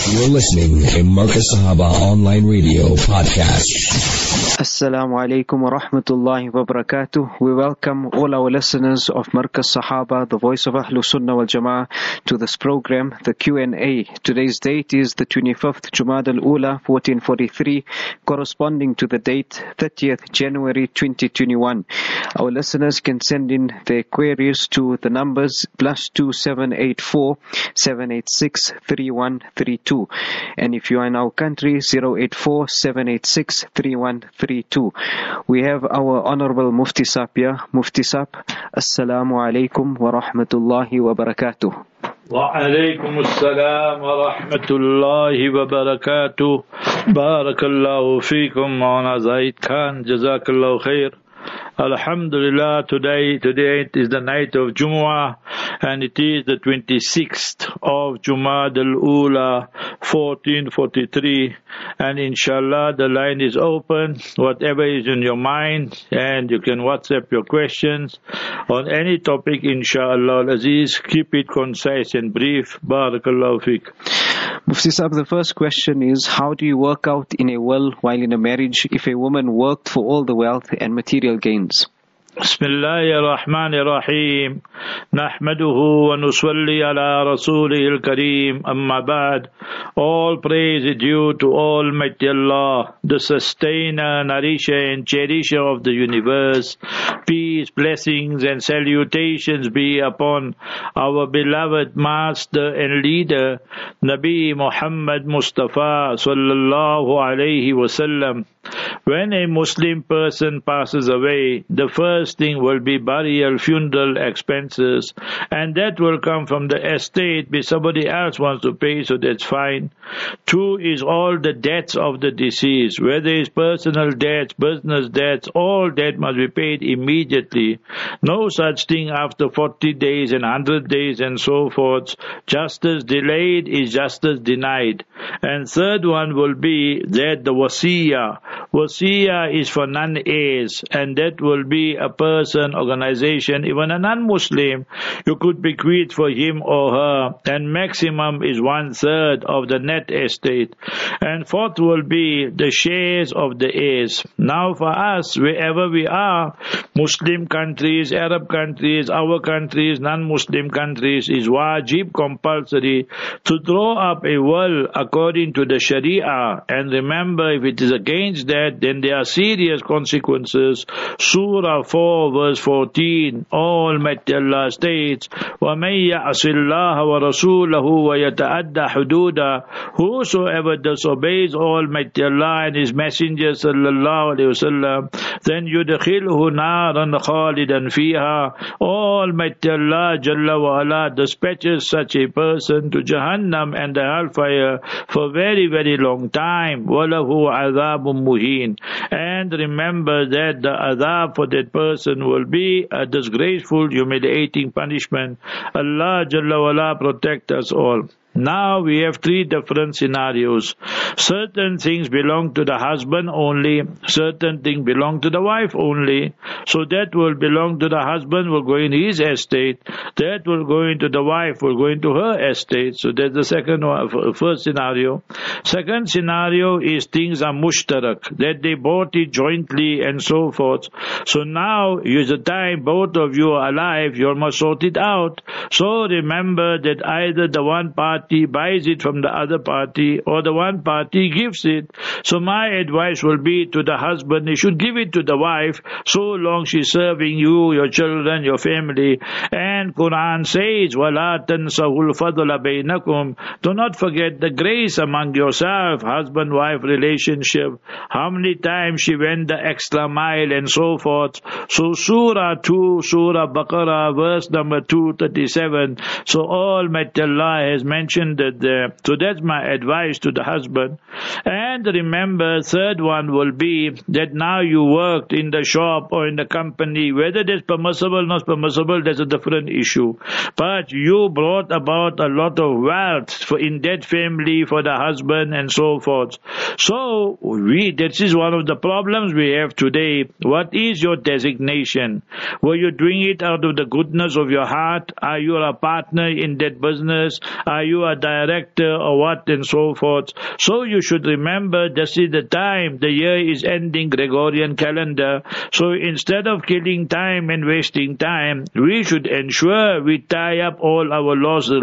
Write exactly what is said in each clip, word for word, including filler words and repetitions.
You're listening to Marcus Sahaba Online Radio Podcast. Assalamu alaikum wa rahmatullahi wa barakatuh. We welcome all our listeners of Marcus Sahaba, the voice of Ahlus Sunnah wal Jama'ah, to this program, the Q and A. Today's date is the twenty-fifth Jumad al-Ula, fourteen forty-three, corresponding to the date thirtieth January twenty twenty-one. Our listeners can send in their queries to the numbers plus two seven eight four, seven eight six, three one three two. And if you are in our country, zero eight four, seven eight six, three one three two. We have our Honorable Mufti Sahab here. Mufti Sahab, Assalamu alaikum wa rahmatullahi wa barakatuh. Wa alaikum assalam wa rahmatullahi wa barakatuh. Barakallahu feekum, Maulana Zaid Khan. Jazakallahu khair. Alhamdulillah, today today it is the night of Jumu'ah and it is the twenty-sixth of Jumad al-Ula fourteen forty-three, and inshallah the line is open. Whatever is in your mind, and you can WhatsApp your questions on any topic, inshallah al-Aziz. Keep it concise and brief. Barakallahu feek. Mufti Sahab, the first question is, how do you work out in a will while in a marriage if a woman worked for all the wealth and material gains? Bismillahir Rahmanir Rahim. Nahmaduhu wa nusalli ala rasulihil kareem. Amma ba'd. All praise is due to Almighty Allah, the sustainer, nourisher and cherisher of the universe. Peace, blessings and salutations be upon our beloved master and leader, Nabi Muhammad Mustafa sallallahu alayhi wasallam. When a Muslim person passes away, the first thing will be burial, funeral expenses, and that will come from the estate, if somebody else wants to pay, so that's fine. Two is all the debts of the deceased, whether it's personal debts, business debts, all debt must be paid immediately. No such thing after forty days and one hundred days and so forth. Justice delayed is justice denied. And third one will be that the wasiyah. Wasiyah is for non-heirs, and that will be a person, organization, even a non-Muslim. You could bequeath for him or her, and maximum is one-third of the net estate. And fourth will be the shares of the heirs. Now for us, wherever we are, Muslim countries, Arab countries, our countries, non-Muslim countries, is wajib, compulsory, to draw up a will according to the Sharia. And remember, if it is against that, then there are serious consequences. Surah four verse fourteen, Almighty Allah states, وَمَن يَعْصِ اللَّهَ وَرَسُولَهُ وَيَتَعَدَّ حُدُودَهُ. Whosoever disobeys Almighty Allah and His Messenger sallallahu alayhi wasallam, then يُدْخِلْهُ نَارًا خَالِدًا فِيهَا. Almighty Allah Jalla wa Ala dispatches such a person to Jahannam and the hellfire for very very long time. وَلَهُ عَذَابٌ مُهِينٌ. And remember that the adhab for that person will be a disgraceful, humiliating punishment. Allah Jalla wa Ala protect us all. Now we have three different scenarios. Certain things belong to the husband only, certain things belong to the wife only. So that will belong to the husband, will go in his estate. That will go into the wife, will go into her estate. So that's the second one, first scenario. Second scenario is things are mushtarak, that they bought it jointly and so forth. So now is the time both of you are alive, you must sort it out. So remember that either the one party buys it from the other party, or the one party gives it. So my advice will be to the husband, he should give it to the wife, so long she's serving you, your children, your family. And Quran says, وَلَا تَنْسَهُ الْفَضْلَ بَيْنَكُمْ. Do not forget the grace among yourself, husband-wife relationship. How many times she went the extra mile and so forth. So Surah two, Surah Baqarah, verse number two thirty-seven. So Almighty Allah has mentioned that there. So that's my advice to the husband. And And remember, third one will be that now you worked in the shop or in the company, whether that's permissible or not permissible, that's a different issue. But you brought about a lot of wealth for in that family, for the husband and so forth. So we, this is one of the problems we have today. What is your designation? Were you doing it out of the goodness of your heart? Are you a partner in that business? Are you a director or what and so forth? So you should remember this is the time, the year is ending, Gregorian calendar. So instead of killing time and wasting time, we should ensure we tie up all our laws, you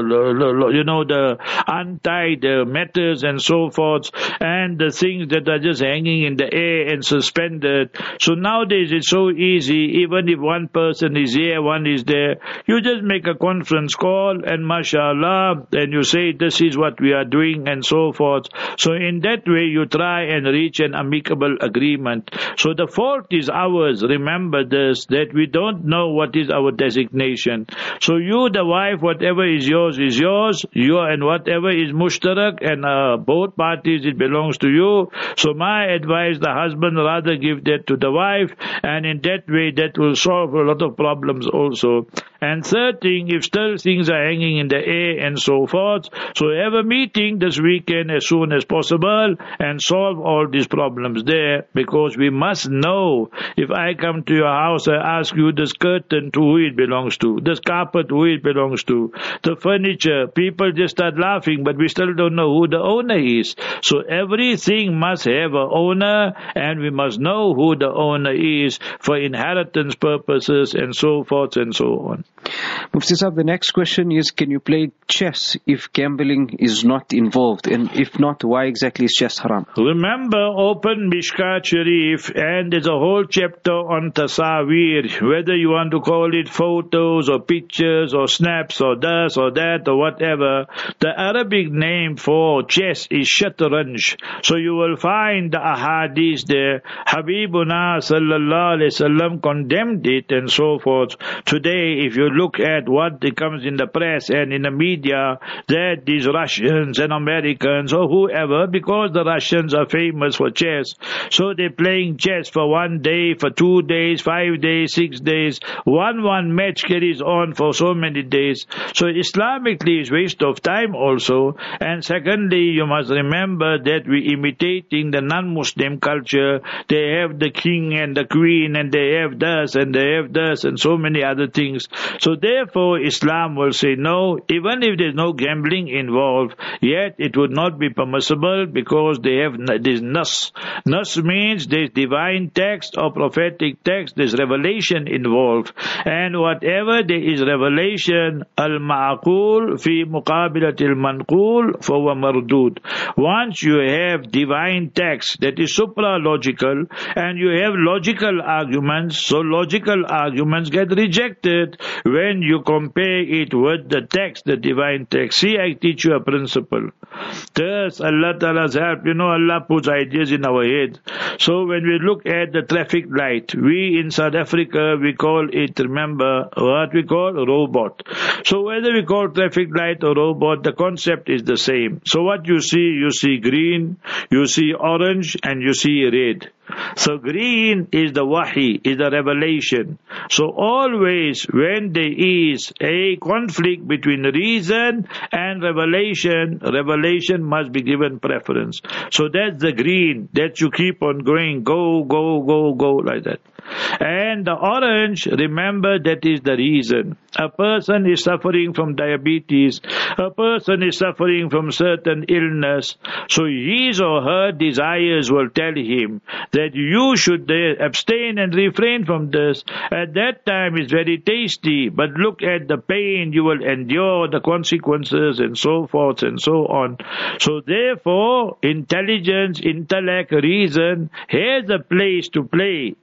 know, the untied matters and so forth, and the things that are just hanging in the air and suspended. So nowadays it's so easy, even if one person is here, one is there, you just make a conference call and mashallah, and you say this is what we are doing and so forth. So in that way you try and reach an amicable agreement. So the fault is ours. Remember this, that we don't know what is our designation. So you, the wife, whatever is yours is yours, you and whatever is mushtarak, and uh, both parties it belongs to you. So my advice, the husband rather give that to the wife, and in that way that will solve a lot of problems also. And third thing, if still things are hanging in the air and so forth, so have a meeting this weekend as soon as possible and solve all these problems there, because we must know. If I come to your house, I ask you this curtain to who it belongs to, this carpet who it belongs to, the furniture, people just start laughing, but we still don't know who the owner is. So everything must have an owner, and we must know who the owner is for inheritance purposes and so forth and so on. Mufti Sahib, the next question is, can you play chess if gambling is not involved? And if not, why exactly is chess haram? Remember, open Mishkat Sharif, and there's a whole chapter on tasawir, whether you want to call it photos or pictures or snaps or this or that or whatever. The Arabic name for chess is shatranj. So you will find the ahadith there. Habibuna sallallahu alayhi wasallam condemned it and so forth. Today, if you look at what comes in the press and in the media, that these Russians and Americans or whoever, because the Russians are famous for chess, so they're playing chess for one day, for two days, five days, six days. One one match carries on for so many days. So Islamically it's waste of time also. And secondly, you must remember that we're imitating the non-Muslim culture. They have the king and the queen, and they have this and they have this and so many other things. So therefore Islam will say no, even if there's no gambling involved, yet it would not be permissible, because they have this nas. Nas means there's divine text or prophetic text, there's revelation involved. And whatever there is revelation, al-ma'qul fi muqabilat al-manqul fahuwa mardud. Once you have divine text that is supra-logical, and you have logical arguments, so logical arguments get rejected when you compare it with the text, the divine text. See, I teach you a principle. Thus, Allah Ta'ala's help, you know, Allah puts ideas in our head. So when we look at the traffic light, we in South Africa, we call it, remember, what we call a robot. So whether we call traffic light or robot, the concept is the same. So what you see, you see green, you see orange, and you see red. So green is the wahi, is the revelation. So always when there is a conflict between reason and revelation, revelation must be given preference. So that's the green, that you keep on going, go, go, go, go, like that. And the orange, remember, that is the reason. A person is suffering from diabetes, a person is suffering from certain illness, so his or her desires will tell him that you should abstain and refrain from this. At that time it's very tasty, but look at the pain you will endure, the consequences and so forth and so on. So therefore, intelligence, intellect, reason has a place to play, that is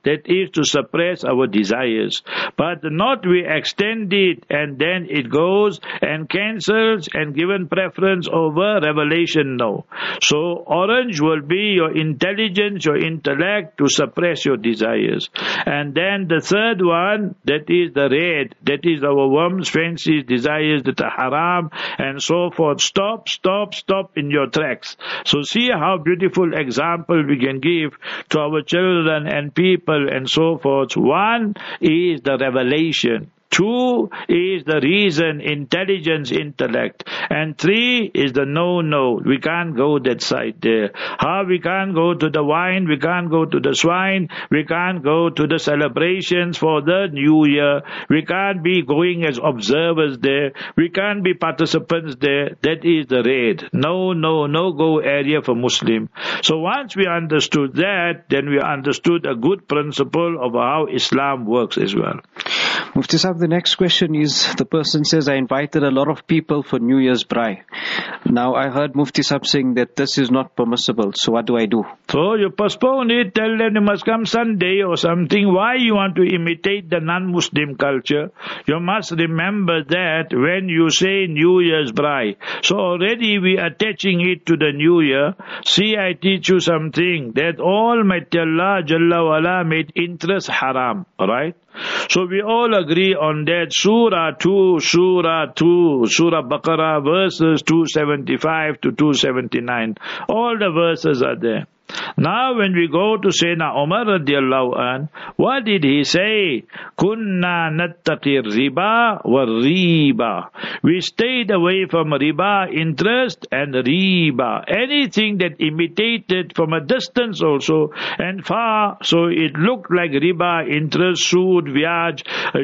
is to suppress our desires. But not we extend it and then it goes and cancels and given preference over revelation. No. So orange will be your intelligence, your intellect to suppress your desires. And then the third one, that is the red, that is our worms, fancies, desires that are haram and so forth. Stop, stop, stop in your tracks. So see how beautiful example we can give to our children and people and so forth. One is the revelation. Two is the reason, intelligence, intellect. And three is the no-no. We can't go that side there. How we can't go to the wine, we can't go to the swine, we can't go to the celebrations for the new year. We can't be going as observers there. We can't be participants there. That is the red. No, no, no-go area for Muslim. So once we understood that, then we understood a good principle of how Islam works as well. Mufti Sahib, the next question is, the person says, I invited a lot of people for New Year's braai. Now, I heard Mufti Sahib saying that this is not permissible. So what do I do? So you postpone it, tell them you must come Sunday or something. Why you want to imitate the non-Muslim culture? You must remember that when you say New Year's braai, so already we are attaching it to the New Year. See, I teach you something, that Almighty Allah Jalla wala made interest haram. Alright? So we all agree on that. Surah two, Surah two, Surah Baqarah verses two seventy-five to two seventy-nine. All the verses are there. Now when we go to Sayyidina Umar radiallahu an, what did he say? Kunna nattaqi riba wa riba. We stayed away from riba, interest, and riba. Anything that imitated from a distance also and far, so it looked like riba, interest, sood, vyaj,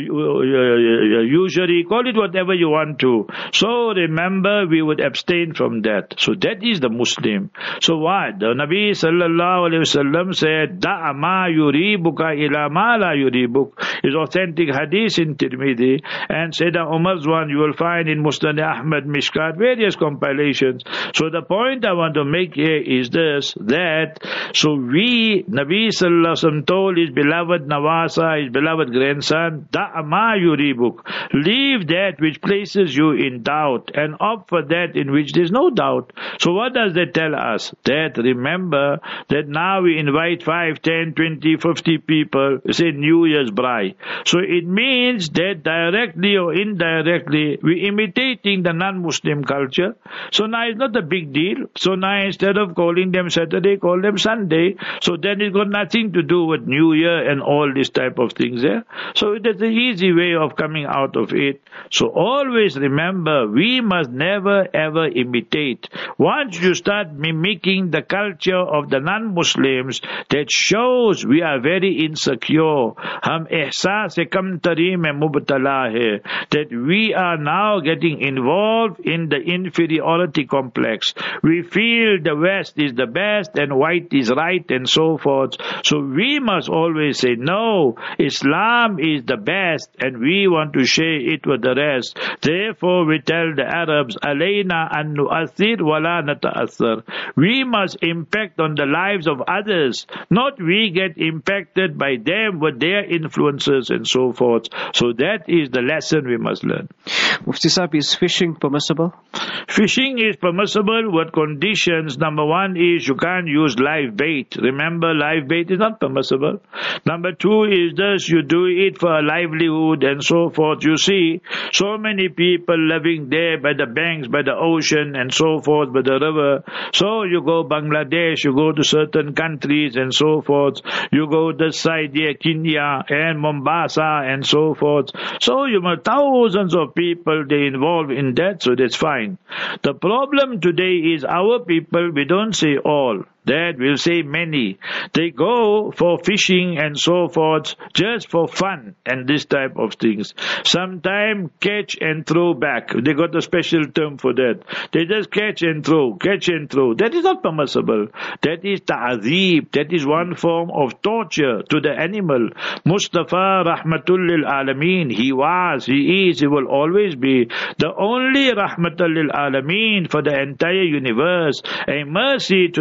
usury, call it whatever you want to. So remember, we would abstain from that. So that is the Muslim. So what? The Nabi Sallallahu Alaihi Wasallam said, "Da ma yuribuka ila ma la yuribuk." Is authentic hadith in Tirmidhi, and Sayyidina Umar's one you will find in Musnad Ahmad, Mishkat, various compilations. So the point I want to make here is this: that so we, Nabi Sallallahu Alaihi Wasallam told his beloved Nawasa, his beloved grandson, "Da ma yuribuk." Leave that which places you in doubt, and opt for that in which there is no doubt. So what does that tell us? That remember that now we invite five, ten, twenty, fifty people, say New Year's braai. So it means that directly or indirectly we imitating the non-Muslim culture. So now it's not a big deal. So now instead of calling them Saturday, call them Sunday. So then it's got nothing to do with New Year and all this type of things there. So that's an easy way of coming out of it. So always remember, we must never ever imitate. Once you start mimicking the culture of the non-Muslims, that shows we are very insecure. Hum ihsas se kamtari mein mubtala hai. That we are now getting involved in the inferiority complex. We feel the West is the best and white is right and so forth. So we must always say, no, Islam is the best and we want to share it with the rest. Therefore we tell the Arabs, alayna an nu'athir wala nata'athar. We must impact on the lives of others, not we get impacted by them with their influences and so forth. So that is the lesson we must learn. Mufti Sahib, is fishing permissible? Fishing is permissible with conditions. Number one is you can't use live bait. Remember, live bait is not permissible. Number two is this, you do it for a livelihood and so forth. You see, so many people living there by the banks, by the ocean and so forth, by the river. So you go Bangladesh, you go to certain countries and so forth. You go this side here, Kenya and Mombasa and so forth. So you have thousands of people, they involved in that, so that's fine. The problem today is our people, we don't say all. That will say many. They go for fishing and so forth just for fun and this type of things. Sometimes catch and throw back. They got a special term for that. They just catch and throw, catch and throw. That is not permissible. That is ta'azeeb. That is one form of torture to the animal. Mustafa Rahmatul lil Alameen. He was, he is, he will always be the only Rahmatul lil Alameen for the entire universe. A mercy to the universe.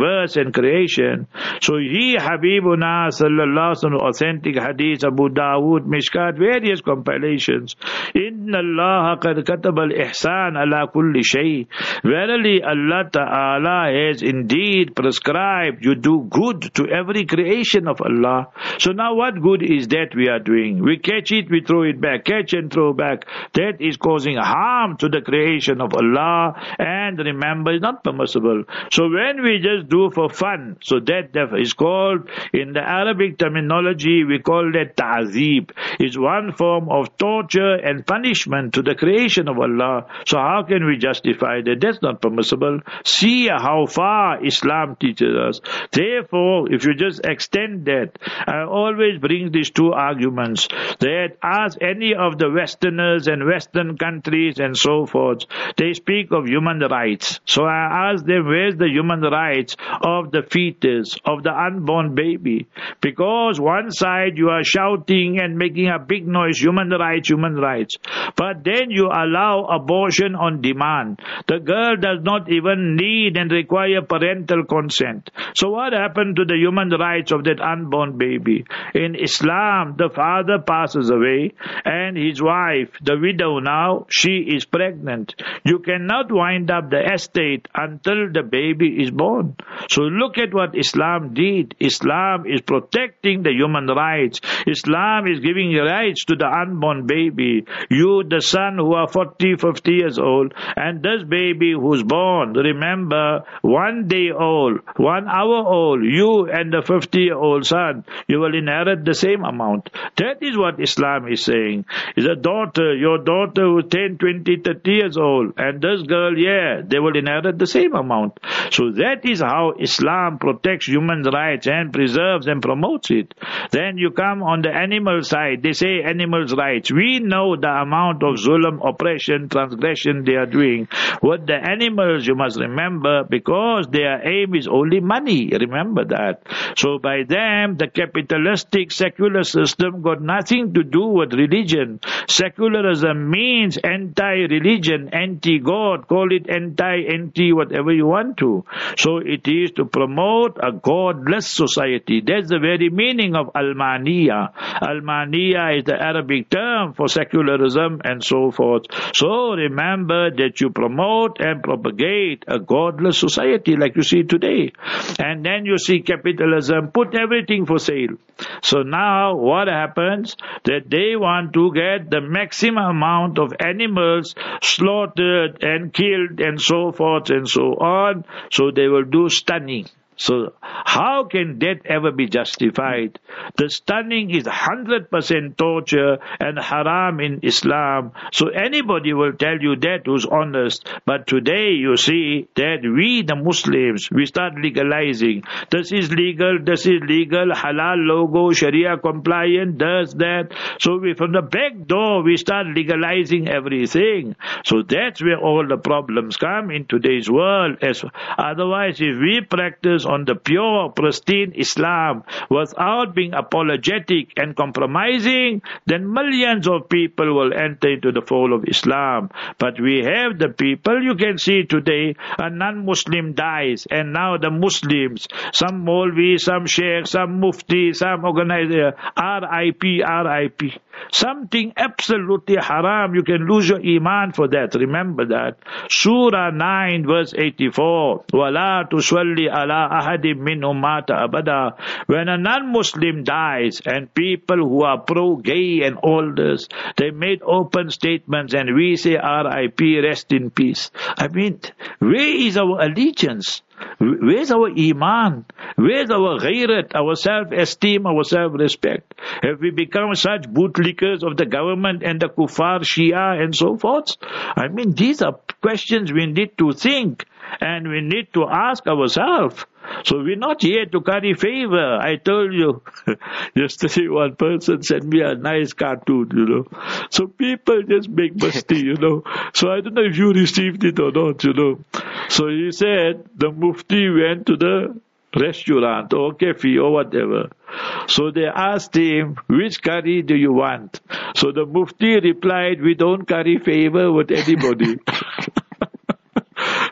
universe and creation. So he, Habibuna sallallahu alaihi wasallam, authentic hadith, Abu Dawood, Mishkat, various compilations. Inna Allah qad kataba al-ihsan ala kulli shay. Verily Allah Ta'ala has indeed prescribed you do good to every creation of Allah. So now what good is that we are doing? We catch it, we throw it back, catch and throw back. That is causing harm to the creation of Allah, and remember, it's not permissible. So when we just do for fun, so that is called, in the Arabic terminology, we call that ta'zeeb. It's one form of torture and punishment to the creation of Allah. So how can we justify that? That's not permissible. See how far Islam teaches us. Therefore, if you just extend that, I always bring these two arguments, that ask any of the Westerners and Western countries and so forth, they speak of human rights. So I ask them, where's the human rights of the fetus, of the unborn baby? Because one side you are shouting and making a big noise, human rights, human rights. But then you allow abortion on demand. The girl does not even need and require parental consent. So what happened to the human rights of that unborn baby? In Islam, the father passes away and his wife, the widow now, she is pregnant. You cannot wind up the estate until the baby is born. So look at what Islam did. Islam is protecting the human rights. Islam is giving rights to the unborn baby. You, the son who are forty, fifty years old, and this baby who's born, remember, one day old, one hour old, you and the fifty-year-old son, you will inherit the same amount. That is what Islam is saying. Is a daughter, your daughter who's ten, twenty, thirty years old, and this girl, yeah, they will inherit the same amount. So that is how Islam protects human rights and preserves and promotes it. Then you come on the animal side, they say animals' rights. We know the amount of zulm, oppression, transgression they are doing. What the animals, you must remember, because their aim is only money. Remember that. So by them, the capitalistic secular system got nothing to do with religion. Secularism means anti-religion, anti-God, call it anti-anti, whatever you want to. So it is to promote a godless society. That's the very meaning of Almaniya. Almaniya is the Arabic term for secularism and so forth. So remember that you promote and propagate a godless society like you see today. And then you see capitalism, put everything for sale. So now what happens? That they want to get the maximum amount of animals slaughtered and killed and so forth and so on. So they will do stunning. So how can that ever be justified? The stunning is one hundred percent torture and haram in Islam. So anybody will tell you that who's honest. But today you see that we the Muslims, we start legalizing. This is legal, this is legal, halal logo, Sharia compliant, does that. So we, from the back door we start legalizing everything. So that's where all the problems come in today's world. As otherwise, if we practice on the pure, pristine Islam without being apologetic and compromising, then millions of people will enter into the fold of Islam. But we have the people, you can see today, a non-Muslim dies, and now the Muslims, some Maulvi, some Sheikh, some Mufti, some organizer, R I P, R I P. Something absolutely haram. You can lose your iman for that. Remember that. Surah nine verse eighty-four. وَلَا تُصَلِّ عَلَىٰ أَحَدٍ مِّنْهُمْ مَاتَ أَبَدًا. When a non-Muslim dies, and people who are pro-gay and all this, they made open statements and we say R I P, rest in peace. I mean, where is our allegiance? Where's our iman? Where's our ghairat, our self-esteem, our self-respect? Have we become such bootlickers of the government and the kuffar, Shia and so forth? I mean, these are questions we need to think and we need to ask ourselves. So we're not here to curry favor. I told you, yesterday one person sent me a nice cartoon, you know. So people just make masti, you know. So I don't know if you received it or not, you know. So he said the Mufti went to the restaurant or cafe or whatever. So they asked him, which curry do you want? So the Mufti replied, we don't curry favor with anybody.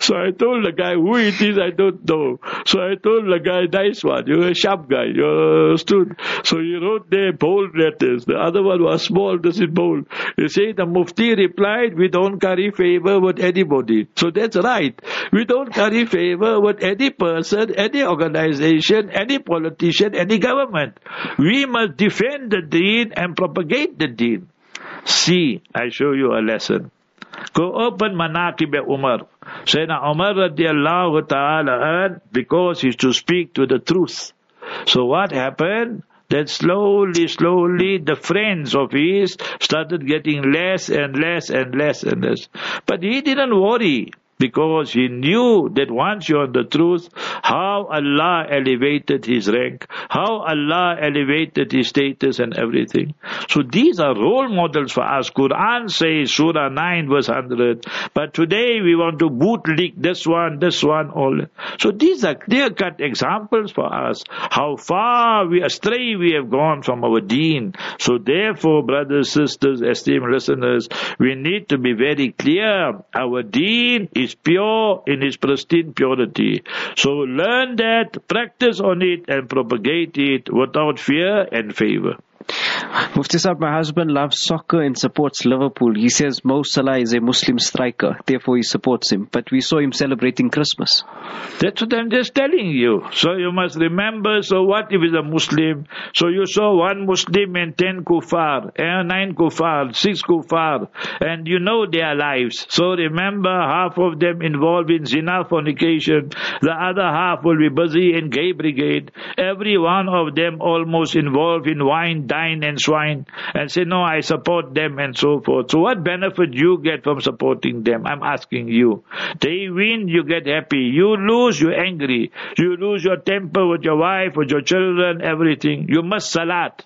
So I told the guy, who it is, I don't know. So I told the guy, nice one, you're a sharp guy, you're a student. So he wrote there bold letters. The other one was small, this is bold. He said, the Mufti replied, we don't carry favor with anybody. So that's right. We don't carry favor with any person, any organization, any politician, any government. We must defend the deen and propagate the deen. See, I show you a lesson. Go open Manaqib Umar. Sayyidina Umar radiallahu ta'ala, because he used to speak to the truth. So what happened? Then slowly, slowly, the friends of his started getting less and less and less and less. But he didn't worry, because he knew that once you're on the truth, how Allah elevated his rank, how Allah elevated his status and everything. So these are role models for us. Quran says, Surah nine verse one hundred. But today we want to bootlick this one, this one, all. So these are clear-cut examples for us, how far we astray we have gone from our deen. So therefore, brothers, sisters, esteemed listeners, we need to be very clear. Our deen is pure in its pristine purity. So learn that, practice on it, and propagate it without fear and favor. Mufti Saab, my husband loves soccer and supports Liverpool. He says Mo Salah is a Muslim striker, therefore he supports him. But we saw him celebrating Christmas. That's what I'm just telling you. So you must remember, so what if he's a Muslim? So you saw one Muslim and ten kuffar, and nine kuffar, six kuffar, and you know their lives. So remember, half of them involved in zina, fornication, the other half will be busy in gay brigade, every one of them almost involved in wine, dine and swine, and say, no, I support them and so forth. So what benefit you get from supporting them? I'm asking you. They win, you get happy. You lose, you're angry. You lose your temper with your wife, with your children, everything. You must salat.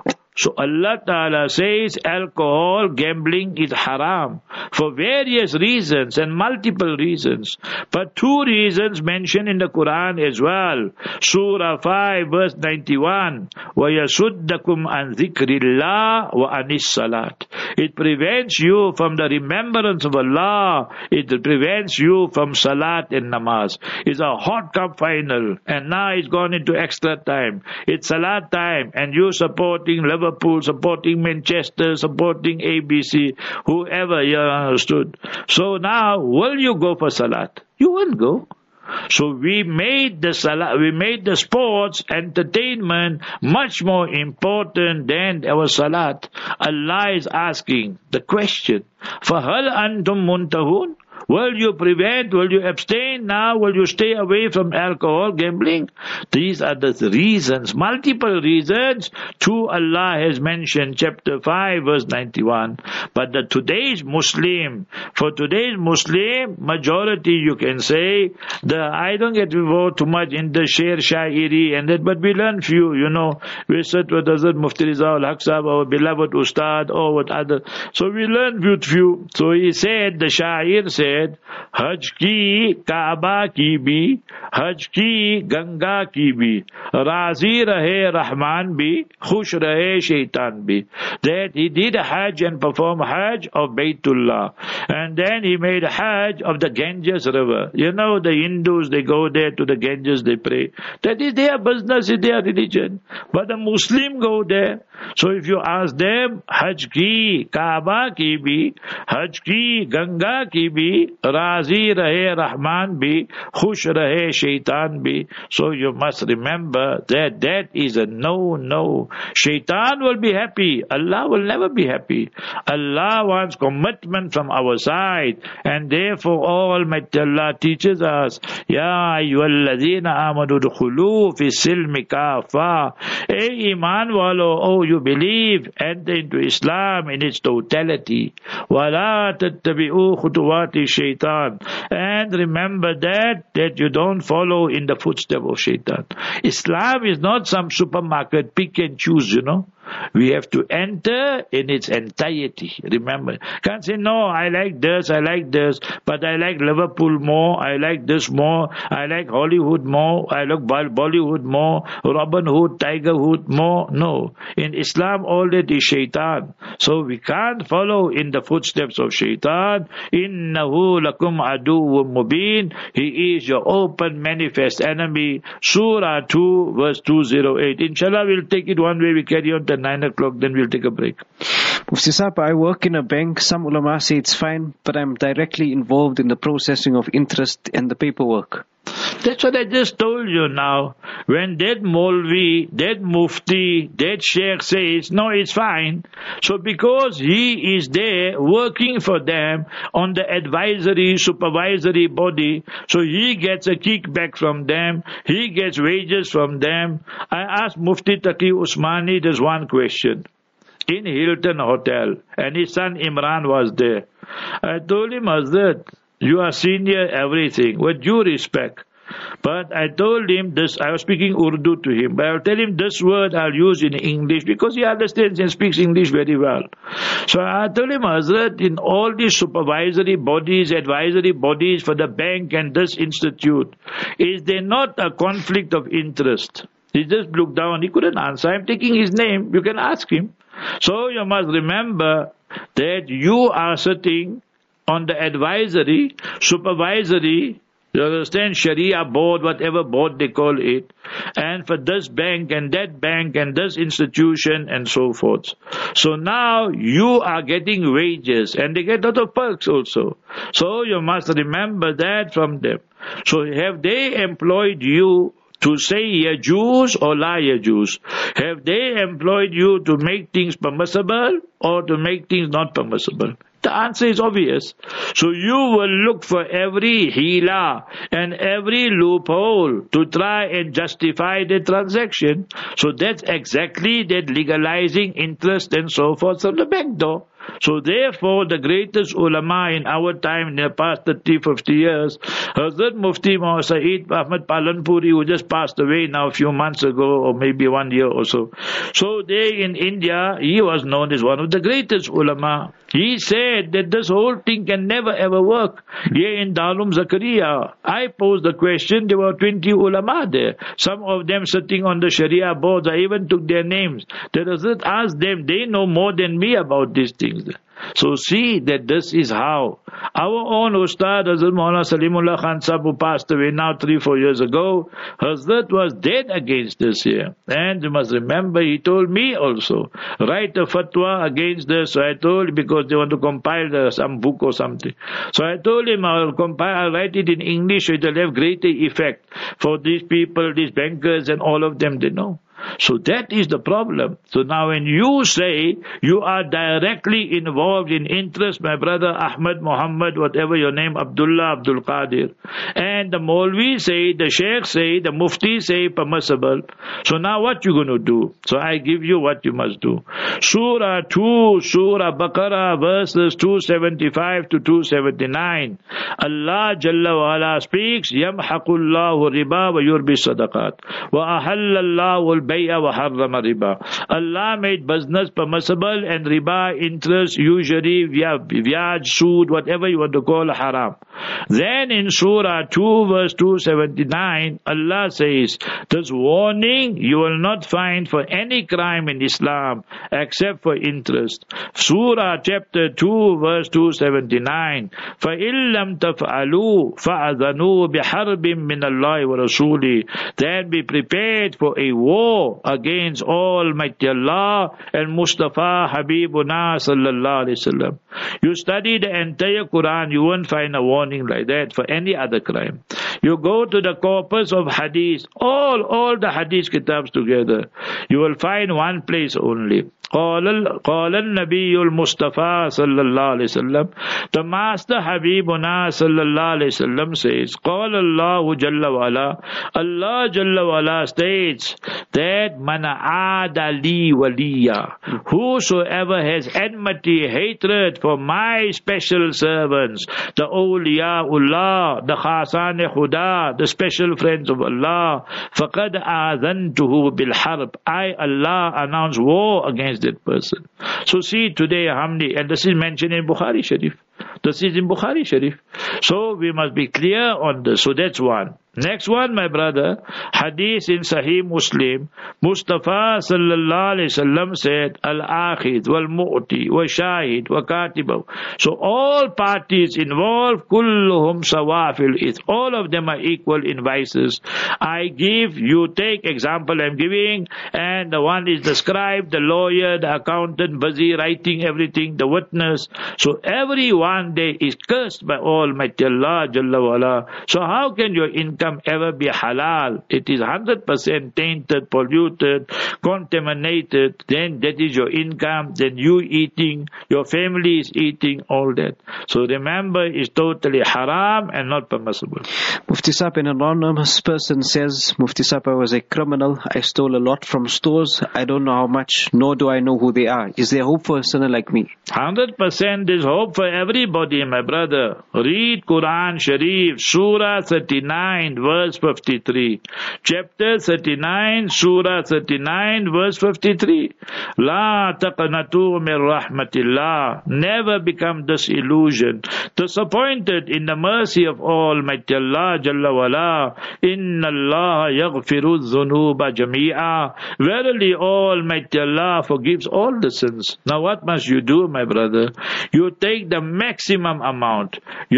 So Allah Ta'ala says alcohol, gambling is haram for various reasons and multiple reasons. But two reasons mentioned in the Quran as well. Surah five verse ninety-one. وَيَسُدَّكُمْ عَنْ ذِكْرِ اللَّهِ وَعَنِ الصَّلَاةِ. It prevents you from the remembrance of Allah. It prevents you from salat and namaz. It's a hot cup final, and now it's gone into extra time. It's salat time, and you supporting Liverpool, supporting Manchester, supporting A B C, whoever, you understood. So now, will you go for salat? You won't go. So we made the salah, we made the sports, entertainment much more important than our salat. Allah is asking the question, فَهَلْ أَنْتُمْ مُنْتَهُونَ? Will you prevent, will you abstain now, will you stay away from alcohol, gambling? These are the reasons, multiple reasons. Two Allah has mentioned, chapter five, verse ninety-one. But the today's Muslim, for today's Muslim, majority you can say, the I don't get involved too much in the Sher Shairi and that, but we learn few, you know. We sit with Hazrat Mufti Riza al-Haq Sahab, our beloved Ustad, or with other. So we learn few, few. So he said, the Shair said, Hajj ki Kaaba ki bhi, Hajj ki Ganga ki bhi, Razi rahe Rahman bhi, Khush rahe Shaitan bhi. That he did a Hajj and performed Hajj of Baytullah. And then he made a Hajj of the Ganges river. You know, the Hindus, they go there to the Ganges, they pray. That is their business, is their religion. But the Muslim go there. So if you ask them, Hajj ki Kaaba ki bhi, Hajj ki Ganga ki bhi, Razi rahe Rahman bhi, Khush rahe Shaitan bhi. So you must remember that that is a no, no. Shaitan will be happy. Allah will never be happy. Allah wants commitment from our side. And therefore Almighty Allah teaches us, Ya ayyuhalladhina amanu dukhulu fi silmi kafa. Hey iman walo, oh you believe, enter into Islam in its totality. Wala tattabi'u khutuwati shaitan. And remember that, that you don't follow in the footsteps of shaitan. Islam is not some supermarket, pick and choose, you know. We have to enter in its entirety. Remember, can't say, no, I like this, I like this, but I like Liverpool more, I like this more, I like Hollywood more, I like Bollywood more, Robin Hood, Tiger Hood more. No. In Islam, all that is shaitan. So we can't follow in the footsteps of shaitan. Innahu lakum aduwwum mubin. He is your open, manifest enemy. Surah two, verse two oh eight. Inshallah, we'll take it one way. We carry on till nine o'clock, then we'll take a break. Mufti Saab, I work in a bank. Some ulama say it's fine, but I'm directly involved in the processing of interest and the paperwork. That's what I just told you now. When that Molvi, that Mufti, that Sheikh says, no, it's fine. So because he is there working for them on the advisory, supervisory body, so he gets a kickback from them, he gets wages from them. I asked Mufti Taqi Usmani this one question. In Hilton Hotel, and his son Imran was there. I told him, Hazrat, you are senior everything, with due respect. But I told him this, I was speaking Urdu to him, but I'll tell him this word I'll use in English because he understands and speaks English very well. So I told him, Hazrat, in all these supervisory bodies, advisory bodies for the bank and this institute, is there not a conflict of interest? He just looked down, he couldn't answer. I'm taking his name, you can ask him. So you must remember that you are sitting on the advisory, supervisory, you understand, Sharia board, whatever board they call it, and for this bank and that bank and this institution and so forth. So now you are getting wages and they get a lot of perks also. So you must remember that from them. So have they employed you to say Yajuz or La Yajuz? Have they employed you to make things permissible or to make things not permissible? The answer is obvious. So you will look for every hila and every loophole to try and justify the transaction. So that's exactly that legalizing interest and so forth from the back door. So therefore, the greatest ulama in our time, in the past thirty, fifty years, Hazrat Mufti Muhammad Saeed Ahmad Palanpuri, who just passed away now a few months ago, or maybe one year or so. So there in India, he was known as one of the greatest ulama. He said that this whole thing can never ever work. Here in Darul Zakaria, I posed the question, there were twenty ulama there. Some of them sitting on the Sharia boards, I even took their names. That Hazrat asked them, they know more than me about these things. So see that this is how our own Ustad Hazrat Maulana Salimullah Khan Sahib, who passed away now three, four years ago, Hazrat was dead against this here. And you must remember, he told me also, write a fatwa against this. So I told him, because they want to compile the, some book or something. So I told him, I'll compile, I'll write it in English, so it will have greater effect for these people, these bankers and all of them, they know. So that is the problem. So now when you say you are directly involved in interest, my brother Ahmad, Muhammad, whatever your name, Abdullah, Abdul Qadir, and the Maulvi say, the Sheikh say, the Mufti say permissible. So now what you going to do? So I give you what you must do. Surah two, Surah Baqarah, verses two seventy-five to two seventy-nine. Allah Jalla wa Ala speaks, Yamhaqullahu riba wa yurbi sadaqat. Wa ahallallahu al Allah made business permissible and riba, interest, usury, vyaj, sood, whatever you want to call haram. Then in Surah two verse two seventy-nine, Allah says, this warning you will not find for any crime in Islam except for interest. Surah chapter two verse two seventy-nine, فَإِن لَمْ تَفْعَلُوا فَأَذَنُوا بِحَرْبٍ مِّنَ اللَّهِ وَرَسُولِهِ. Then be prepared for a war against Almighty Allah and Mustafa Habibuna sallallahu alaihi wasallam. You study the entire Quran, you won't find a warning like that for any other crime. You go to the corpus of hadith, all all the hadith kitabs together, you will find one place only. قال قال النبي المصطفى صلى الله عليه وسلم. The Master Habibuna صلى الله عليه وسلم says, قال الله جل وعلا. Allah Jalla wa Ala states that that mana adali waliya, whosoever has enmity, hatred for my special servants, the awliyaullah, the khasan khuda, the special friends of Allah, faqad azantuhu bil harb, I Allah announce war against that person. So see today Hamdi, and this is mentioned in Bukhari Sharif. This is in Bukhari Sharif. So we must be clear on this. So that's one. Next one, my brother, hadith in Sahih Muslim, Mustafa sallallahu alayhi wasallam said, Al-Akhid, Wal-Mu'ti, Wa-Shahid, Wa-Katibaw. So all parties involved, Kulluhum Sawafil Ith. All of them are equal in vices. I give, you take, example I'm giving, and the one is the scribe, the lawyer, the accountant, busy writing everything, the witness. So everyone there is cursed by Almighty Allah Jalla wa'ala. So how can your income ever be halal? It is one hundred percent tainted, polluted, contaminated. Then that is your income. Then you eating, your family is eating, all that. So remember, it's totally haram and not permissible. Mufti Sahib, an anonymous person says, Mufti Sahib, I was a criminal. I stole a lot from stores. I don't know how much, nor do I know who they are. Is there hope for a sinner like me? one hundred percent is hope for everybody, my brother. Read Quran Sharif, Surah thirty-nine, verse fifty-three. Chapter thirty-nine, Surah thirty-nine, verse fifty-three. La taqnatu min rahmatillah. Never become disillusioned, disappointed in the mercy of Almighty Allah Jalla wala. Inna Allah yaghfiru dhunuba jami'a. Verily Almighty Allah forgives all the sins. Now what must you do, my brother? You take the maximum amount.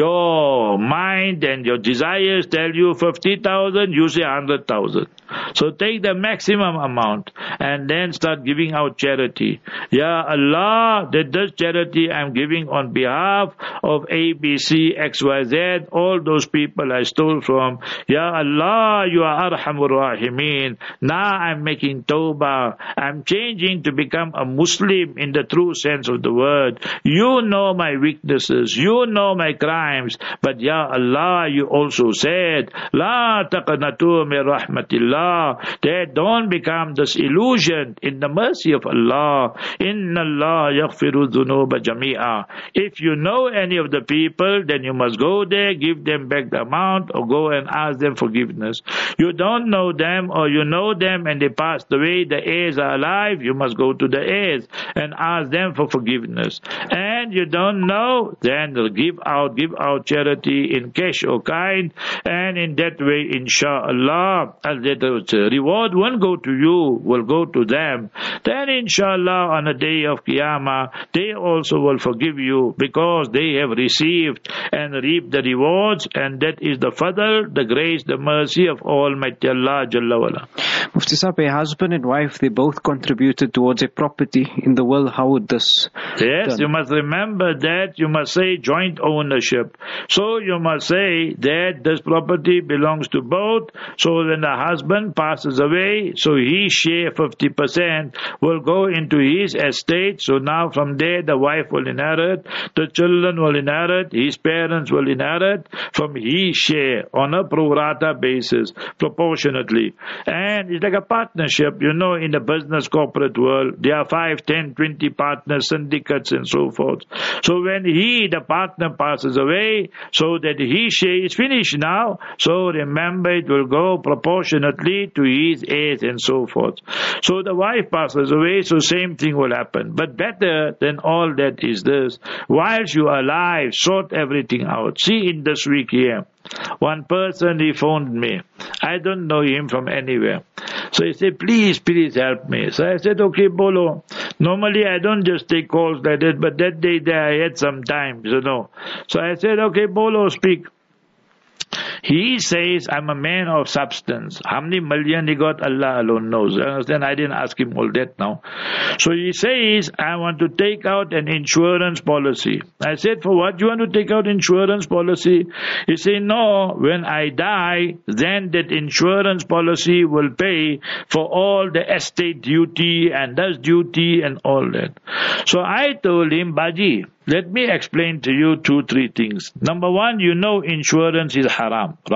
Your mind and your desires tell you fifty thousand, you say one hundred thousand. So take the maximum amount and then start giving out charity. Ya Allah, that this charity I'm giving on behalf of A, B, C, X, Y, Z, all those people I stole from. Ya Allah, you are Arhamur Rahimeen. Now I'm making tawbah. I'm changing to become a Muslim in the true sense of the word. You know my weaknesses. You know my crimes. But Ya Allah, you also said, La taqnatu min rahmatillah. That don't become disillusioned in the mercy of Allah. Inna Allah yaghfiru dhunuba jami'a. If you know any of the people, then you must go there, give them back the amount, or go and ask them forgiveness. You don't know them, or you know them and they passed away, the heirs are alive, you must go to the heirs and ask them for forgiveness. And you don't know, then give out, give out charity in cash or kind, and in that way, inshallah, the reward won't go to you, will go to them. Then inshallah on the day of Qiyamah, they also will forgive you because they have received and reaped the rewards, and that is the fadl, the grace, the mercy of Almighty Allah Jalla wala. Mufti Sahib, a husband and wife, they both contributed towards a property in the will. How would this Yes, done? You must remember that. You must say joint ownership. So you must say that this property belongs to both. So when the husband passes away, so his share fifty percent will go into his estate. So now from there the wife will inherit, the children will inherit, his parents will inherit from his share on a pro rata basis, proportionately. And it's like a partnership, you know, in the business corporate world, there are five, ten, twenty partners, syndicates and so forth. So when he, the partner, passes away, so that his share is finished now, so remember it will go proportionately to his heirs and so forth. So the wife passes away, so same thing will happen. But better than all that is this, whilst you are alive, sort everything out. See, in this week here, one person, he phoned me. I don't know him from anywhere. So he said, please, please help me. So I said, okay, Bolo. Normally I don't just take calls like that, but that day there I had some time, you know. So I said, okay, Bolo, speak. He says, I'm a man of substance. How many million he got, Allah alone knows. You understand? I didn't ask him all that now. So he says, I want to take out an insurance policy. I said, for what you want to take out insurance policy? He said, no, when I die, then that insurance policy will pay for all the estate duty and this duty and all that. So I told him, Baji, let me explain to you two, three things. Number one, you know insurance is haram, right?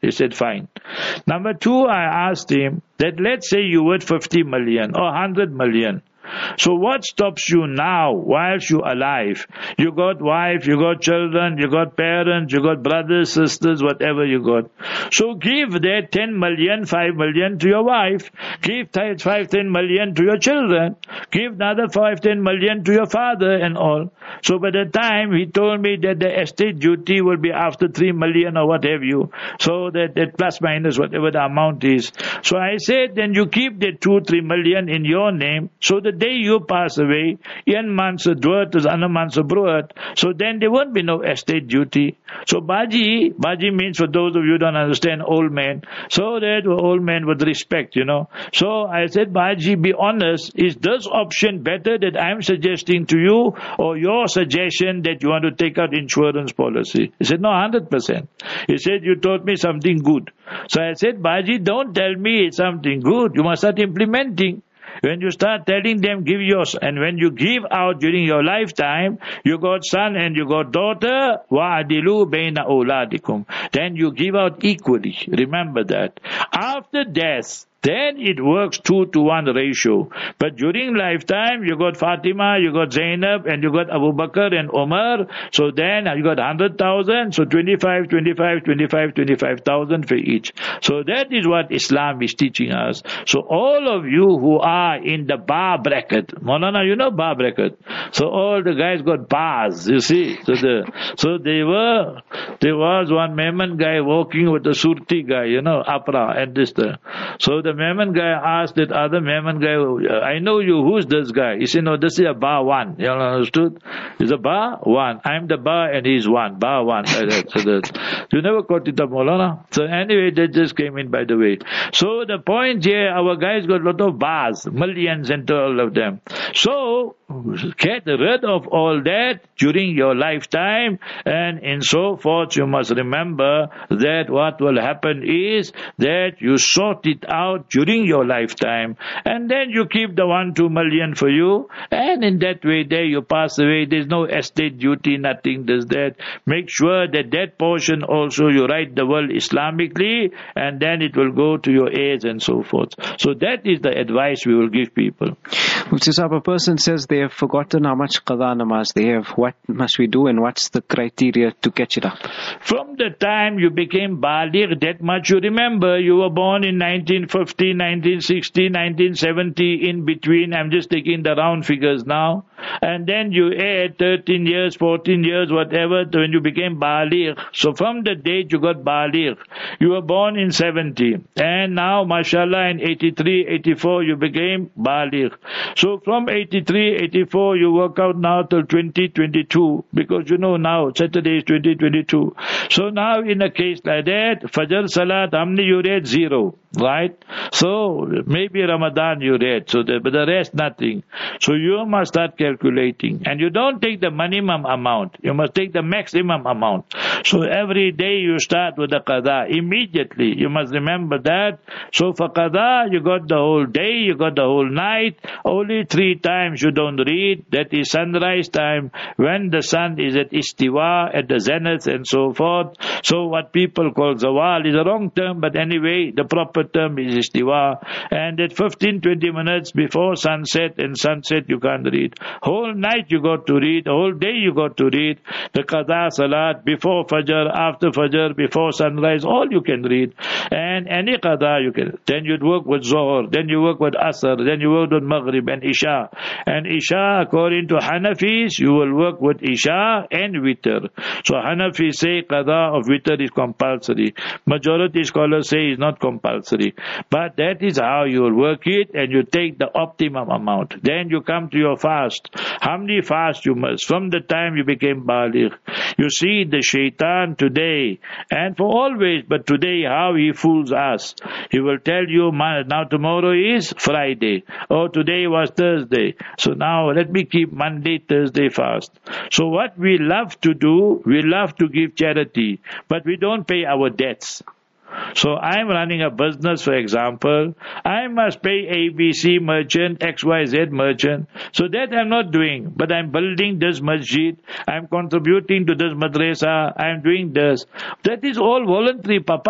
He said, fine. Number two, I asked him that let's say you worth fifty million or one hundred million. So what stops you now whilst you're alive? You got wife, you got children, you got parents, you got brothers, sisters, whatever you got. So give that ten million, five million to your wife. Give five, ten million to your children. Give another five, ten million to your father and all. So by the time he told me that the estate duty will be after three million or what have you. So that, that plus minus whatever the amount is. So I said, then you keep the two, three million in your name. So the day you pass away, een man se dood is ander man se brood. So then there won't be no estate duty. So Baji, Baji means, for those of you who don't understand, old man. So that old man with respect, you know. So I said, Baji, be honest, is this option better that I'm suggesting to you, or your suggestion that you want to take out insurance policy? He said, no, one hundred percent. He said, you taught me something good. So I said, Baji, don't tell me it's something good. You must start implementing. When you start telling them, give yours, and when you give out during your lifetime, you got son and you got daughter, wa'adilu baina awladikum. Then you give out equally. Remember that. After death, then it works two to one ratio. But during lifetime, you got Fatima, you got Zainab, and you got Abu Bakr and Umar. So then you got one hundred thousand, so twenty-five, twenty-five, twenty-five, twenty-five thousand for each. So that is what Islam is teaching us. So all of you who are in the bar bracket, Maulana, you know bar bracket. So all the guys got bars, you see. So the so they were, there was one Memon guy walking with a Surti guy, you know, Apra and this. The, so the Memon guy asked that other Memon guy, I know you, who's this guy? He said, no, this is a bar one. You understood? He's a bar one. I'm the bar and he's one. Bar one. So that, you never caught it up, Maulana? So anyway, that just came in by the way. So the point here, our guys got a lot of bars, millions and all of them. So get rid of all that during your lifetime, and in so forth you must remember that what will happen is that you sort it out during your lifetime, and then you keep the one, two million for you, and in that way there you pass away, there's no estate duty, nothing does that. Make sure that that portion also you write the will Islamically, and then it will go to your heirs and so forth. So that is the advice we will give people. Mufti Sahab, a person says they have forgotten how much qada namaz they have. What must we do, and what's the criteria to catch it up? From the time you became baligh, that much you remember. You were born in nineteen fifty, nineteen sixty, nineteen seventy, in between. I'm just taking the round figures now. And then you add thirteen years, fourteen years, whatever, when you became baligh. So from the date you got baligh, you were born in seventy. And now, mashallah, in eighty-three, eighty-four, you became baligh. So from eighty-three, eighty-four, you work out now till twenty twenty-two, because you know now, Saturday is twenty twenty-two. So now in a case like that, Fajr Salat, how many you read? Zero, right? So maybe Ramadan you read, so the, but the rest nothing. So you must start calculating. And you don't take the minimum amount, you must take the maximum amount. So every day you start with the qada, immediately, you must remember that. So for qada, you got the whole day, you got the whole night, only three times you don't read, that is sunrise time, when the sun is at istiwa, at the zenith and so forth. So what people call zawal is a wrong term, but anyway, the proper term is istiwa. And at fifteen, twenty minutes before sunset and sunset you can't read. Whole night you got to read, whole day you got to read. The qada salat, before fajr, after fajr, before sunrise, all you can read. And any qada you can. Then you'd work with zohar, then you work with asr, then you work with maghrib and isha. And isha, according to Hanafis, you will work with isha and witr. So Hanafis say qada of witr is compulsory. Majority scholars say it's not compulsory. But that is how you will work it, and you take the optimum amount. Then you come to your fast. How many fast you must? From the time you became baligh. You see the shaitan today, and for always, but today how he fools us. He will tell you, now tomorrow is Friday, or today was Thursday. So now let me keep Monday, Thursday fast. So what we love to do, we love to give charity, but we don't pay our debts. So I'm running a business, for example. I must pay A B C merchant, X Y Z merchant. So that I'm not doing. But I'm building this masjid. I'm contributing to this madrasa. I'm doing this. That is all voluntary, Papa.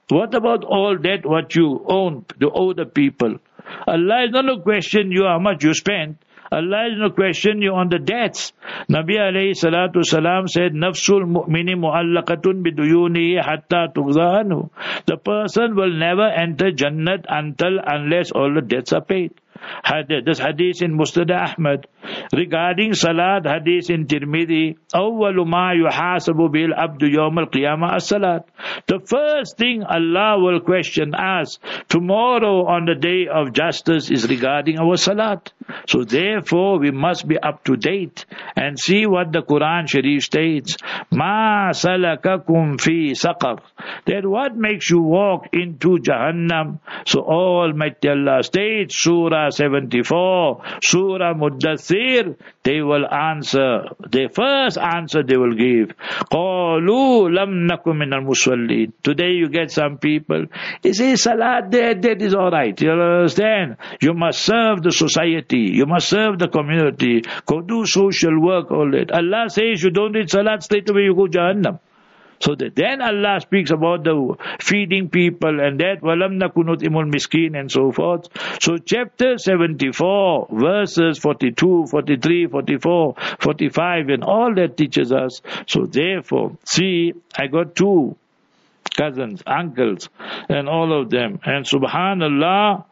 What about all that what you own, to owe the people? Allah is not going to question you how much you spent. Allah is going to question you on the debts. Nabi alayhi salatu salam said, Nafsul mu'mini mu'allaqatun biduyunihi hatta tughza anhu. The person will never enter Jannat until unless all the debts are paid. This hadith in Musnad Ahmad. Regarding Salat, hadith in Tirmidhi, أَوَّلُ مَا يُحَاسَبُ بِهِ الْعَبْدُ يَوْمَ الْقِيَامَةِ الصَّلَاةِ. The first thing Allah will question us tomorrow on the day of justice is regarding our Salat. So therefore we must be up to date and see what the Quran Sharif states. مَا سَلَكَكُمْ فِي سَقَرٍ. That what makes you walk into Jahannam. So Almighty Allah states, Surah seventy-four, Surah Muddathir, they will answer, the first answer they will give, قَالُوا لَمْ نَكُ مِنَ الْمُصَلِّينَ. Today you get some people, you say Salat there, that is alright, you understand? You must serve the society, you must serve the community, go do social work, all that. Allah says you don't read Salat, straight away you go Jahannam. So that then Allah speaks about the feeding people and that walam nakunut imul miskin and so forth. So chapter seventy-four, verses forty-two, forty-three, forty-four, forty-five, and all that teaches us. So therefore, see, I got two cousins, uncles, and all of them. And subhanallah,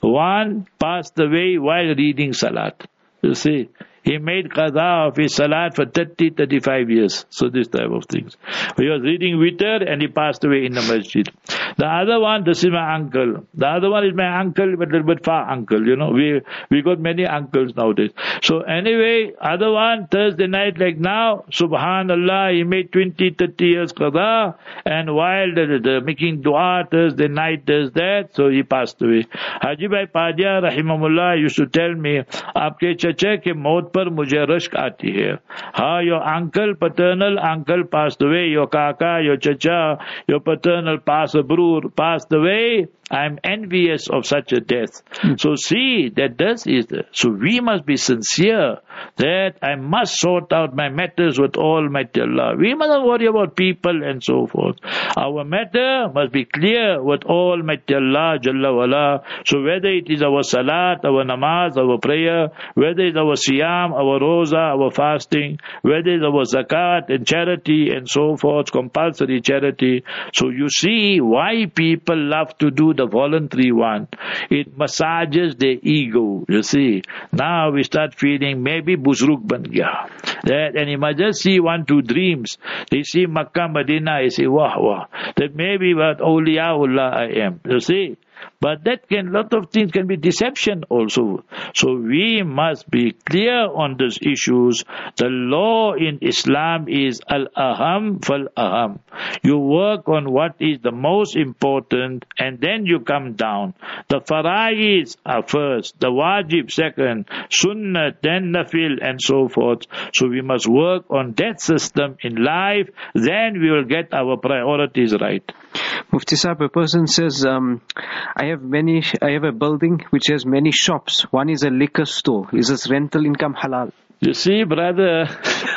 one passed away while reading Salat. You see. He made qadha of his salat for thirty, thirty-five years. So this type of things. He was reading witr and he passed away in the masjid. The other one, this is my uncle. The other one is my uncle, but a little bit far uncle. You know, we we got many uncles nowadays. So anyway, other one, Thursday night like now, subhanallah, he made twenty, thirty years qadha. And while the, the making dua Thursday night does that, so he passed away. Haji Bhai Padia, rahimahullah, used to tell me, aapke chacha ke maut पर मुझे रश्क आती है. हाँ, your uncle, paternal uncle passed away, your kaka, your chacha, your paternal passed passed away. I am envious of such a death. Mm. So see, that this is the, so we must be sincere that I must sort out my matters with Almighty Allah. We must not worry about people and so forth. Our matter must be clear with Almighty Allah Jalla wala. So whether it is our salat, our namaz, our prayer, whether it is our siyam, our roza, our fasting, whether it is our zakat and charity and so forth, compulsory charity. So you see why people love to do the voluntary one. It massages their ego, you see. Now we start feeling maybe buzruk ban gaya. That, and you must just see one, two dreams. They see Makkah, Medina, they say, wah, wah. That maybe what awliyaullah I am, you see. But that can, lot of things can be deception also. So we must be clear on these issues. The law in Islam is al-aham fal-aham. You work on what is the most important and then you come down. The fara'is are first, the wajib second, sunnah, then nafil and so forth. So we must work on that system in life, then we will get our priorities right. Mufti Sahib, a person says, um, I have many, I have a building which has many shops. One is a liquor store. Is this rental income halal? You see, brother,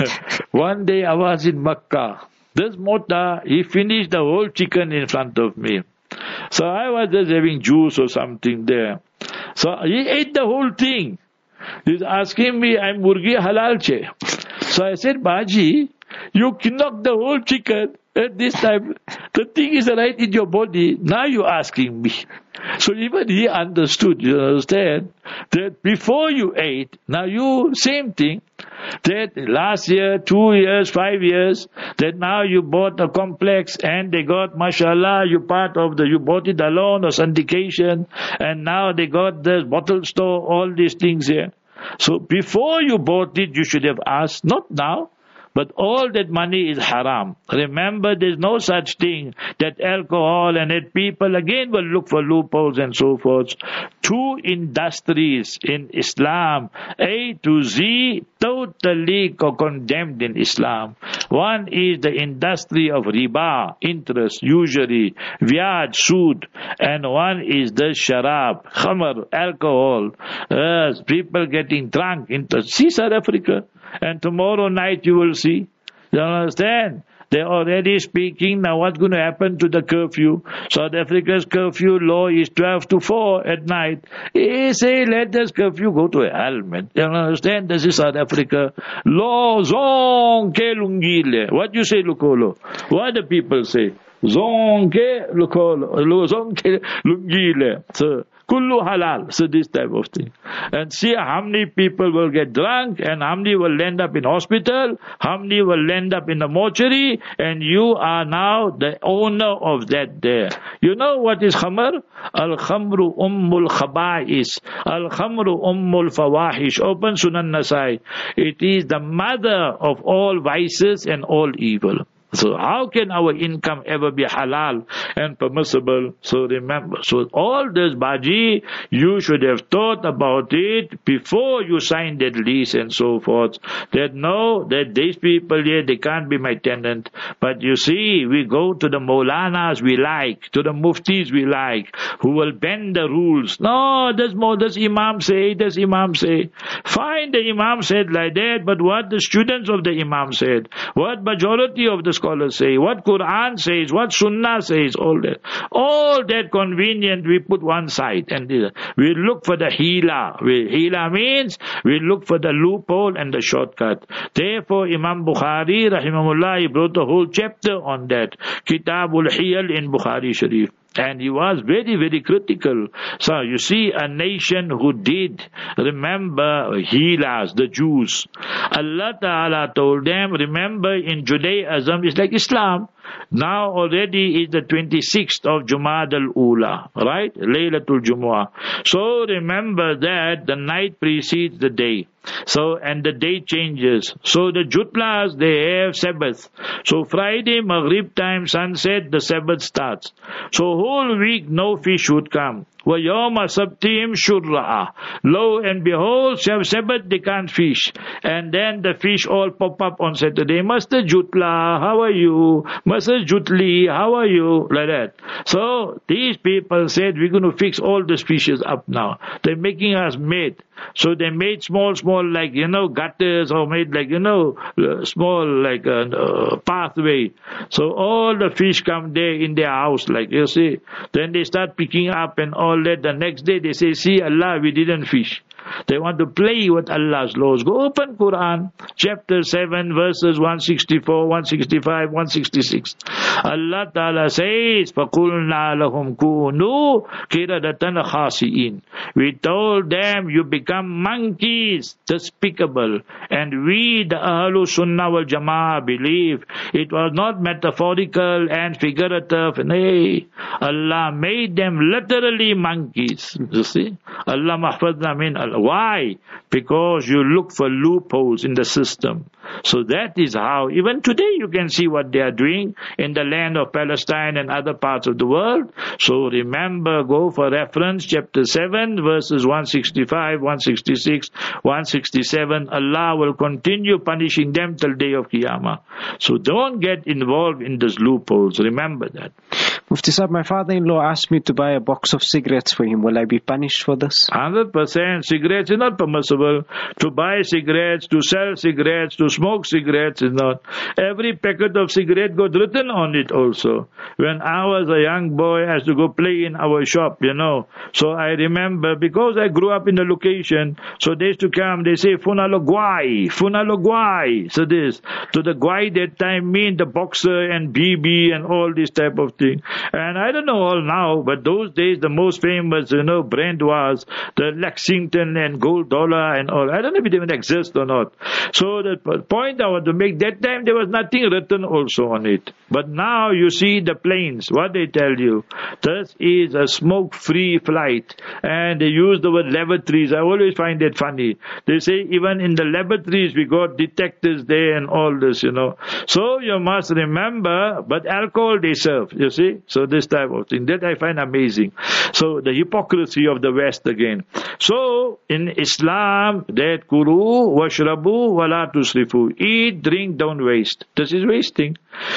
one day I was in Makkah. This mota, he finished the whole chicken in front of me. So I was just having juice or something there. So he ate the whole thing. He's asking me, I'm murgi halal che. So I said, Baji, you knocked the whole chicken. At this time, the thing is right in your body. Now you're asking me. So even he understood, you understand, that before you ate, now you, same thing, that last year, two years, five years, that now you bought a complex and they got, mashallah, you part of the, you bought it alone or syndication, and now they got the bottle store, all these things here. So before you bought it, you should have asked, not now. But all that money is haram. Remember, there's no such thing that alcohol and that people again will look for loopholes and so forth. Two industries in Islam, A to Z, totally condemned in Islam. One is the industry of riba, interest, usury, vyaj, sood, and one is the sharab, khamar, alcohol, uh, people getting drunk. Into, see South Africa. And tomorrow night you will see. You understand? They're already speaking now what's going to happen to the curfew. South Africa's curfew law is twelve to four at night. They say, let this curfew go to hell, man. You understand? This is South Africa. Law, zonke lungile. What do you say, Lukolo? What do people say? Zonke lukolo. Zonke lungile. So, kullu halal. So this type of thing. And see how many people will get drunk and how many will end up in hospital, how many will end up in the mortuary, and you are now the owner of that there. You know what is khamr? Al-khamru ummul khaba'is. Al-khamru ummul fawahish. Open Sunan Nasai. It is the mother of all vices and all evil. So how can our income ever be halal and permissible? So remember, so all this, Baji, you should have thought about it before you signed that lease and so forth. That no, that these people here, they can't be my tenant. But you see, we go to the Maulanas we like, to the Muftis we like, who will bend the rules. No, does does Imam say, does Imam say. Fine, the Imam said like that, but what the students of the Imam said, what majority of the scholars say, what Quran says, what Sunnah says, all that. All that convenient we put one side and we look for the hila. Hila means we look for the loophole and the shortcut. Therefore Imam Bukhari, rahimahullah, he brought a whole chapter on that. Kitabul Hiyal in Bukhari Sharif. And he was very, very critical. So you see, a nation who did remember Hilas, the Jews. Allah Ta'ala told them, remember in Judaism, it's like Islam. Now already is the twenty-sixth of Jumad al-Ula, right? Laylatul Jumu'ah. So remember that the night precedes the day. So, and the day changes. So the Jutlas, they have Sabbath. So Friday, Maghrib time, sunset, the Sabbath starts. So whole week, no fish would come. وَيَوْمَ سَبْتِهِمْ شُرَّعَ. Lo and behold, Sabbath they can't fish. And then the fish all pop up on Saturday. Master Jutla, how are you? Master Jutli, how are you? Like that. So these people said, we're going to fix all the fishes up now. They're making us mad. So they made small, small, like, you know, gutters, or made like, you know, small, like a uh, pathway. So all the fish come there in their house, like, you see. Then they start picking up and all that. The next day they say, see, Allah, we didn't fish. They want to play with Allah's laws. Go open Quran, chapter seven, verses one sixty-four, one sixty-five, one sixty-six. Allah Ta'ala says, فَقُلْنَا لَهُمْ كُونُوا قِرَدَةً خَاسِئِينَ. We told them, you become monkeys, despicable. And we, the Ahlu Sunnah wal Jama'ah, believe it was not metaphorical and figurative. Nay, Allah made them literally monkeys. You see? Allah mahfadna min Allah. Why? Because you look for loopholes in the system. So that is how, even today you can see what they are doing in the land of Palestine and other parts of the world. So remember, go for reference, chapter seven, verses one sixty-five, one sixty-six, one sixty-seven. Allah will continue punishing them till day of Qiyamah. So don't get involved in those loopholes. Remember that. Mufti Sahib, my father-in-law asked me to buy a box of cigarettes for him. Will I be punished for this? one hundred percent. Cigarettes is not permissible. To buy cigarettes, to sell cigarettes, to smoke cigarettes is not. Every packet of cigarette got written on it also. When I was a young boy, I used to go play in our shop, you know. So I remember, because I grew up in the location, so they used to come, they say, Funalo Guai, Funalo Guai. So this. So the Guai that time mean the boxer and B B and all this type of thing. And I don't know all now, but those days the most famous, you know, brand was the Lexington and Gold Dollar and all. I don't know if it even exists or not. So the point I want to make, that time there was nothing written also on it. But now you see the planes, what they tell you. This is a smoke-free flight. And they use the word lavatories. I always find that funny. They say even in the lavatories we got detectors there and all this, you know. So you must remember, but alcohol they serve, you see. So this type of thing, that I find amazing. So the hypocrisy of the West again. So in Islam, that kulu washrabu wala tusrifu. Eat, drink, don't waste. This is wasting.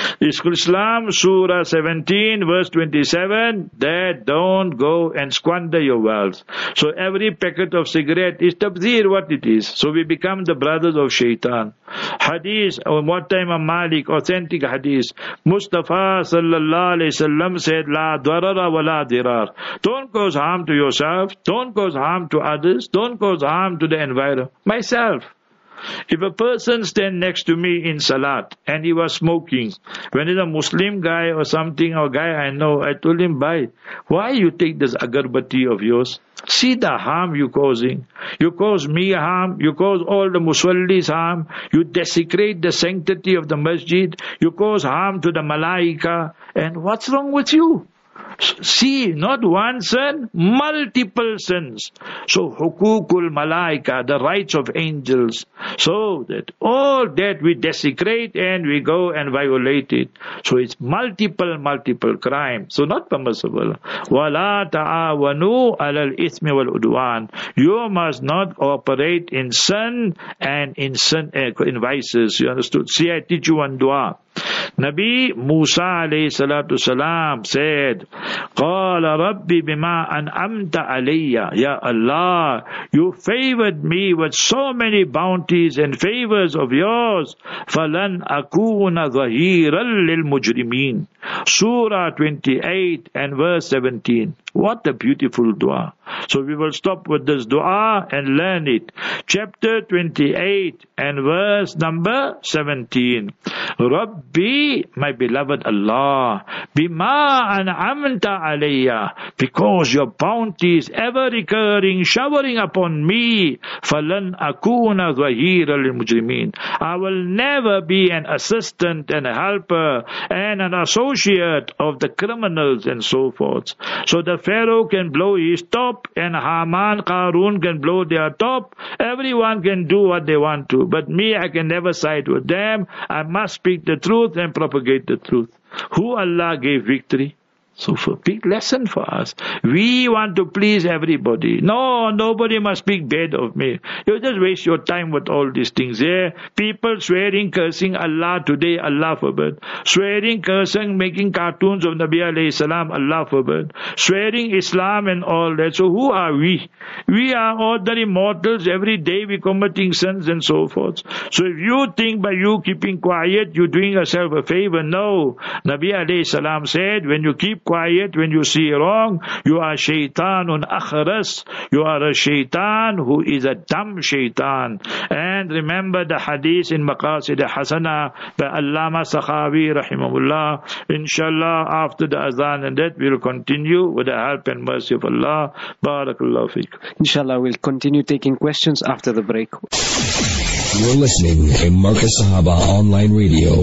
Islam, Surah seventeen, verse twenty-seven, that don't go and squander your wealth. So every packet of cigarette is tabzir, what it is. So we become the brothers of shaitan. Hadith, or what time of Malik, authentic hadith. Mustafa sallallahu alayhi wasallam said, La darara wa la dirar. Don't cause harm to yourself, don't cause harm to others, don't cause harm to the environment. Myself. If a person stand next to me in Salat and he was smoking, when it's a Muslim guy or something, or guy I know, I told him, bhai, why you take this agarbatti of yours? See the harm you causing. You cause me harm, you cause all the Musallis harm, you desecrate the sanctity of the masjid, you cause harm to the malaika, and what's wrong with you? See, not one sin, multiple sins. So, hukukul malaika, the rights of angels. So that all that we desecrate and we go and violate it. So it's multiple, multiple crime. So not permissible. Wala ta'awanu alal ithmi wal udwan. You must not operate in sin and in sin, uh, in vices. You understood? See, I teach you one dua. Nabi Musa alayhi salatu salam said, Qala Rabbi bima an'amta alayya. Ya Allah, you favored me with so many bounties and favors of yours. Falan akuna zahiran lil mujrimin. Surah twenty-eight and verse seventeen. What a beautiful dua. So we will stop with this dua and learn it. Chapter twenty-eight and verse number seventeen. Rabbi, my beloved Allah, bima an'amta alayya, because your bounty is ever recurring, showering upon me, falan akuna zahira lil mujrimin. I will never be an assistant and a helper and an associate of the criminals and so forth. So the Pharaoh can blow his top and Haman, Qarun can blow their top. Everyone can do what they want to. But me, I can never side with them. I must speak the truth and propagate the truth. Who Allah gave victory? So for big lesson for us. We want to please everybody. No, nobody must speak bad of me. You just waste your time with all these things. Yeah? People swearing, cursing Allah today, Allah forbid. Swearing, cursing, making cartoons of Nabi alayhi salam, Allah forbid. Swearing Islam and all that. So who are we? We are ordinary mortals. Every day we committing sins and so forth. So if you think by you keeping quiet, you're doing yourself a favor. No. Nabi alayhi salam said, when you keep quiet, when you see wrong, you are shaitanun akhras. You are a shaitan who is a dumb shaitan. And remember the hadith in Maqasid Hasana by Allama Sakhawi rahimahullah. Inshallah, after the azan and that, we'll continue with the help and mercy of Allah. Barakallahu feek. Inshallah, we'll continue taking questions after the break. You're listening to Marcus Sahaba Online Radio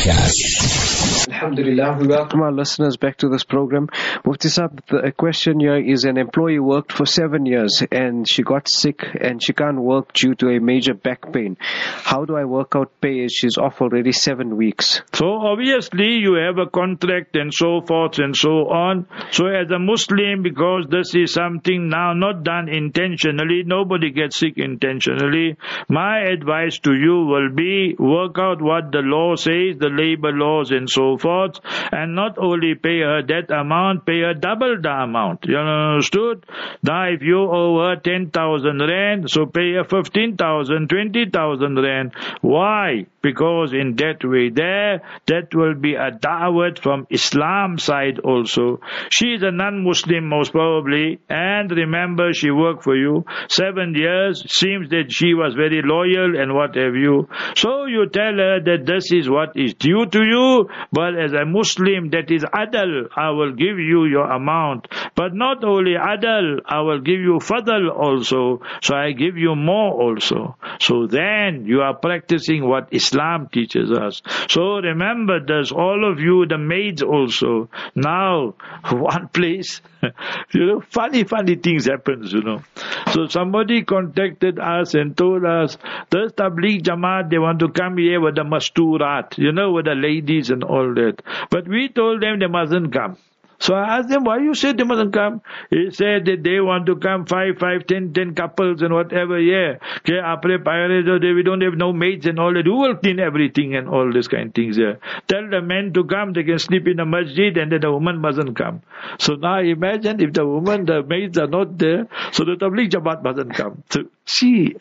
Podcast. Alhamdulillah, we welcome our listeners back to this program. Mufti Sahab, the question here is an employee worked for seven years and she got sick and she can't work due to a major back pain. How do I work out pay as she's off already seven weeks? So obviously you have a contract and so forth and so on. So as a Muslim, because this is something now not done intentionally, nobody gets sick intentionally. My advice to you will be, work out what the law says, the labor laws and so forth, and not only pay her that amount, pay her double the amount. You understood? Now if you owe her ten thousand rand, so pay her fifteen thousand, twenty thousand rand. Why? Because in that way there, that will be a da'wat from Islam side also. She is a non-Muslim most probably, and remember she worked for you seven years, seems that she was very loyal and what have you. So you tell her that this is what is due to you, but as a Muslim, that is adal, I will give you your amount. But not only adal, I will give you fadal also, so I give you more also. So then you are practicing what Islam teaches us. So remember this, all of you, the maids also. Now, one place, you know, funny, funny things happens, you know. So somebody contacted us and told us, this Tabligh Jamaat, they want to come here with the masturat, you know, with the ladies and all that. But we told them they mustn't come. So I asked them, why you say they mustn't come? He said that they want to come five, five, ten, ten couples and whatever, yeah. Okay, apre pirates, we don't have no maids and all that. Who will clean everything and all this kind of things, yeah. Tell the men to come, they can sleep in the masjid and then the woman mustn't come. So now imagine if the woman, the maids are not there, so the Tabligh Jamaat mustn't come. So see,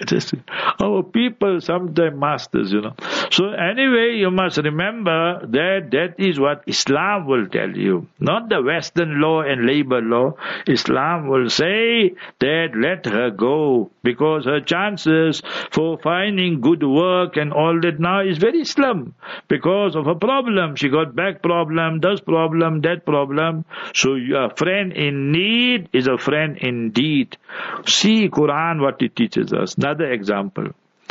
our people sometimes masters, you know. So anyway, you must remember that that is what Islam will tell you. Not the Western law and labor law. Islam will say that let her go, because her chances for finding good work and all that now is very slim because of a problem. She got back problem, this problem, that problem. So your friend in need is a friend indeed. See Quran what it teaches us. Another example.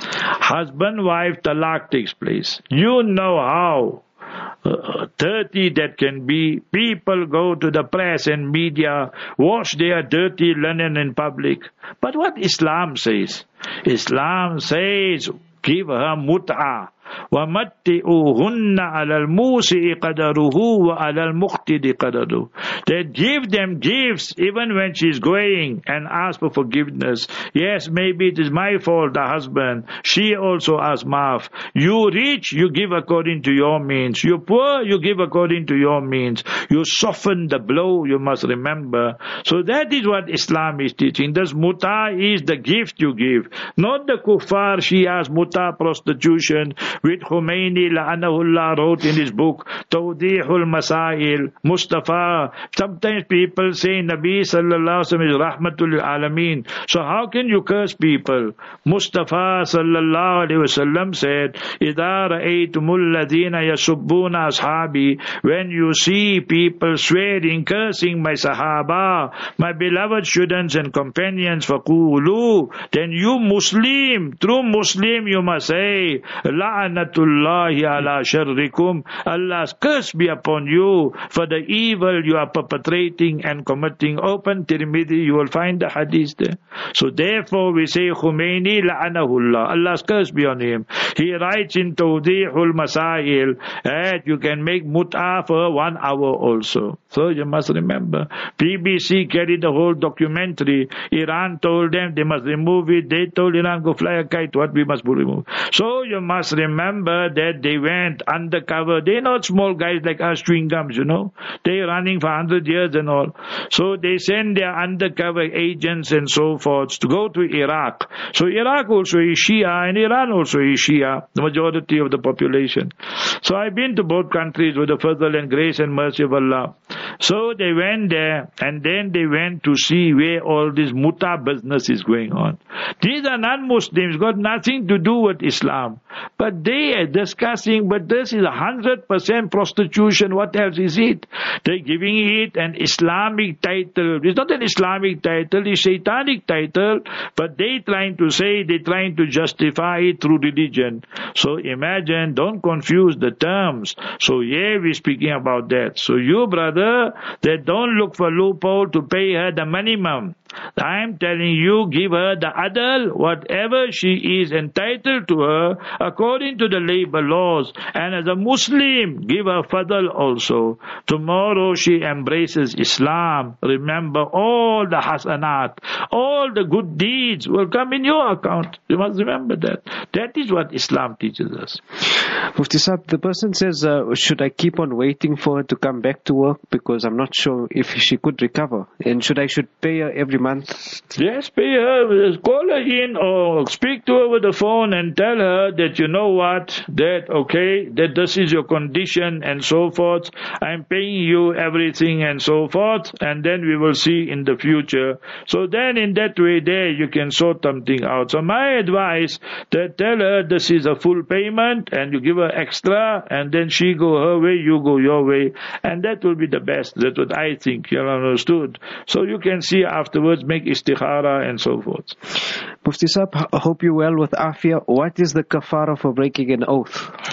Husband, wife, talaq takes place. You know how Uh, dirty that can be. People go to the press and media, wash their dirty linen in public. But what Islam says? Islam says, give her mut'ah. وَمَتِّئُوهُنَّ عَلَى الْمُوسِئِ قَدَرُهُ وَعَلَى الْمُقْتِدِ قَدَرُهُ. They give them gifts even when she's going, and ask for forgiveness. Yes, maybe it is my fault, the husband. She also asks maaf. You rich, you give according to your means. You poor, you give according to your means. You soften the blow, you must remember. So that is what Islam is teaching. This muta is the gift you give. Not the kuffar, Shias, muta, prostitution, which Khomeini la'anahullah wrote in his book Tawdihul Masail. Mustafa, sometimes people say Nabi sallallahu alaihi wasallam is rahmatul alameen. So how can you curse people? Mustafa sallallahu alaihi wasallam said, idha ra'aytumul ladhina yasubbuna ashabi, when you see people swearing, cursing my sahaba, my beloved students and companions, faqulu, then you Muslim, true Muslim, you must say, la'anatullahi ala sharrikum, Allah's curse be upon you for the evil you are perpetrating and committing. Open Tirmidhi, you will find the hadith there. So therefore we say Khomeini la'anahullah, Allah's curse be on him. He writes in Tawdihul Masail that you can make mut'ah for one hour also. So you must remember, B B C carried the whole documentary. Iran told them they must remove it. They told Iran, go fly a kite, what we must remove. So you must remember that they went undercover. They're not small guys like us chewing gums, you know. They're running for one hundred years and all. So they send their undercover agents and so forth to go to Iraq. So Iraq also is Shia and Iran also is Shia, the majority of the population. So I've been to both countries with the fadl and grace and mercy of Allah. So they went there and then they went to see where all this muta business is going on. These are non-Muslims, got nothing to do with Islam. But they are discussing, but this is a hundred percent prostitution. What else is it? They're giving it an Islamic title. It's not an Islamic title, it's a Shaitanic title, but they trying to say, they're trying to justify it through religion. So imagine, don't confuse the terms. So yeah, we're speaking about that. So you, brother, that don't look for loophole to pay her the minimum. I'm telling you, give her the adl, whatever she is entitled to her, according to the labor laws. And as a Muslim, give her fadl also. Tomorrow she embraces Islam. Remember, all the hasanat, all the good deeds will come in your account. You must remember that. That is what Islam teaches us. Mufti Sahib, the person says, uh, should I keep on waiting for her to come back to work because I'm not sure if she could recover? And should I should pay her every month? Yes, pay her. Call her in or speak to her with the phone and tell her that, you know what, that, okay, that this is your condition and so forth. I'm paying you everything and so forth. And then we will see in the future. So then in that way there you can sort something out. So my advice, that tell her this is a full payment and you give her extra and then she go her way, you go your way. And that will be the best. That's what I think, you understood. So you can see afterwards, make istikhara and so forth. Mufti Sahib, I hope you're well with afia. What is the kafara for breaking an oath?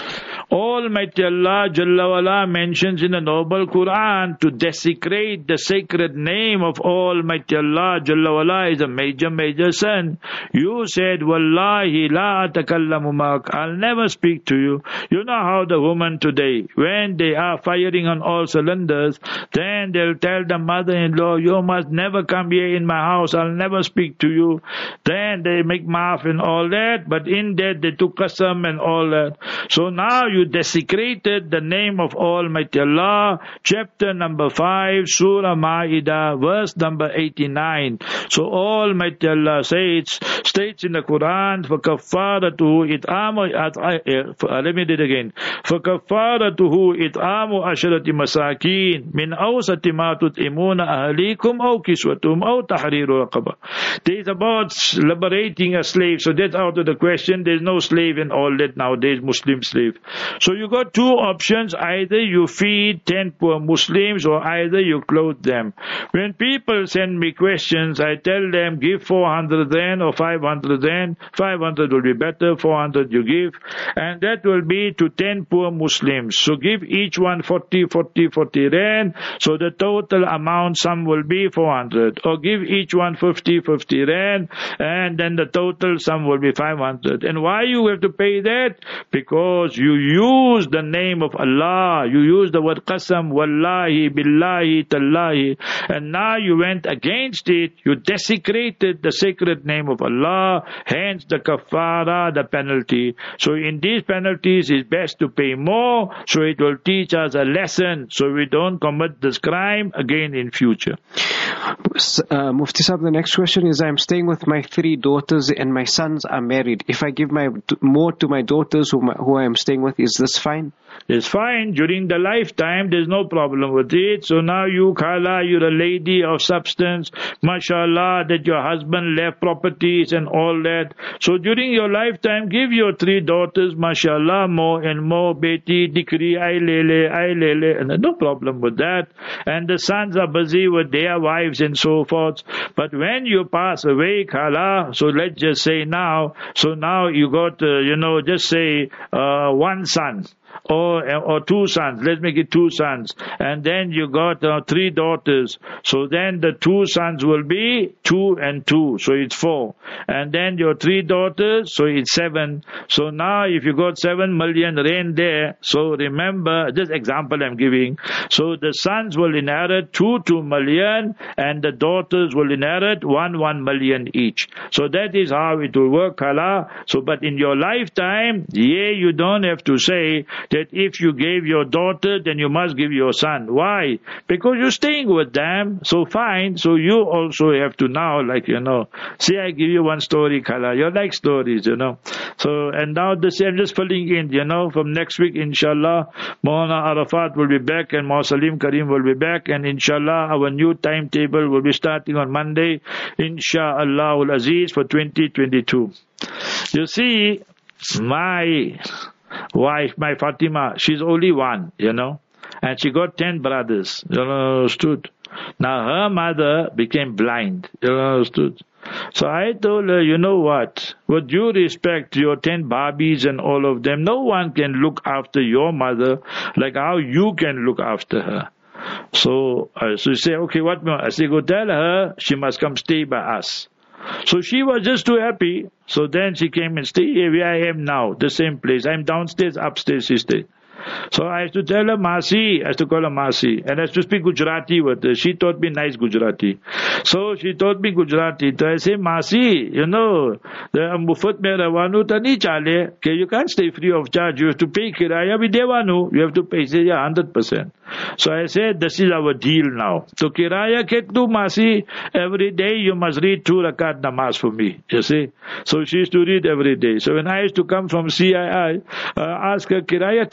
Almighty Allah Jalla wala mentions in the noble Quran to desecrate the sacred name of Almighty Allah Jalla wala is a major, major sin. You said, Wallahi la atakallamu mak, I'll never speak to you. You know how the women today, when they are firing on all cylinders, then they'll tell the mother-in-law, you must never come here in my house, I'll never speak to you. Then they make maaf and all that, but in that they took qasam and all that. So now you desecrated the name of Almighty Allah. Chapter number five, Surah Ma'idah, verse number eighty-nine. So Almighty Allah says, states in the Quran, for kafaratuhu it'amu, let me do it again. For kafaratuhu it'amu asharati masakin min awsati ma tut'imuna ahlikum aw kiswatum aw tahriru raqaba. There is about liberating a slave, so that's out of the question. There's no slave in all that nowadays, Muslim slave. So you got two options, either you feed ten poor Muslims or either you clothe them. When people send me questions, I tell them give four hundred rand or five hundred rand. five hundred will be better, four hundred you give, and that will be to ten poor Muslims. So give each one forty, forty, forty rand, so the total amount sum will be four hundred. Or give each one fifty, fifty rand, and then the total sum will be five hundred. And why you have to pay that? Because you use the name of Allah, you use the word qasam, wallahi, billahi, tallahi, and now you went against it, you desecrated the sacred name of Allah, hence the kafara, the penalty. So in these penalties, it's best to pay more, so it will teach us a lesson, so we don't commit this crime again in future. Uh, Mufti Sahib, the next question is, I'm staying with my three daughters and my sons are married. If I give my more to my daughters who, my, who I am staying with, is this fine? It's fine. During the lifetime, there's no problem with it. So now you, Khala, you're a lady of substance. MashaAllah, that your husband left properties and all that. So during your lifetime, give your three daughters, MashaAllah, more and more. Beti, Dikri, Ay Lele, Ay Lele. And no problem with that. And the sons are busy with their wives and so forth. But when you pass away, Khala, so let's just say now, so now you got, uh, you know, just say uh, one son. Or, or two sons, let's make it two sons, and then you got uh, three daughters, so then the two sons will be two and two, so it's four, and then your three daughters, so it's seven. So now if you got seven million rand there, so remember, this example I'm giving, so the sons will inherit two, two million, and the daughters will inherit one, one million each. So that is how it will work, Khala. So but in your lifetime, yeah, you don't have to say that if you gave your daughter, then you must give your son. Why? Because you're staying with them, so fine. So you also have to now, like, you know, see, I give you one story, Khala. You like stories, you know. So, and now this, I'm just filling in, you know, from next week, inshallah, Maulana Arafat will be back and Maulana Salim Karim will be back, and inshallah, our new timetable will be starting on Monday, inshallah al-Aziz, for twenty twenty-two. You see, my wife, my Fatima, she's only one, you know, and she got ten brothers, you understood. Now her mother became blind, you understood. So I told her, you know what, with due respect to your ten Barbies and all of them, no one can look after your mother like how you can look after her. So, uh, so you say, okay, what more? I say, go tell her she must come stay by us. So she was just too happy. So then she came and stayed here where I am now, the same place. I'm downstairs, upstairs she stayed. So I used to tell her Masi, I used to call her Masi, and I used to speak Gujarati with her. She taught me nice Gujarati. So she taught me Gujarati. So I say, Masi, you know, the Mufat mein rawanu ta nahi chale, okay, you can't stay free of charge. You have to pay kiraya bhi devanu. You have to pay. She said, yeah, one hundred percent. So I said, this is our deal now. So kiraya ketlu, Masi, every day you must read two rakat namaz for me. You see? So she used to read every day. So when I used to come from C I I, uh, ask her, kiraya take you?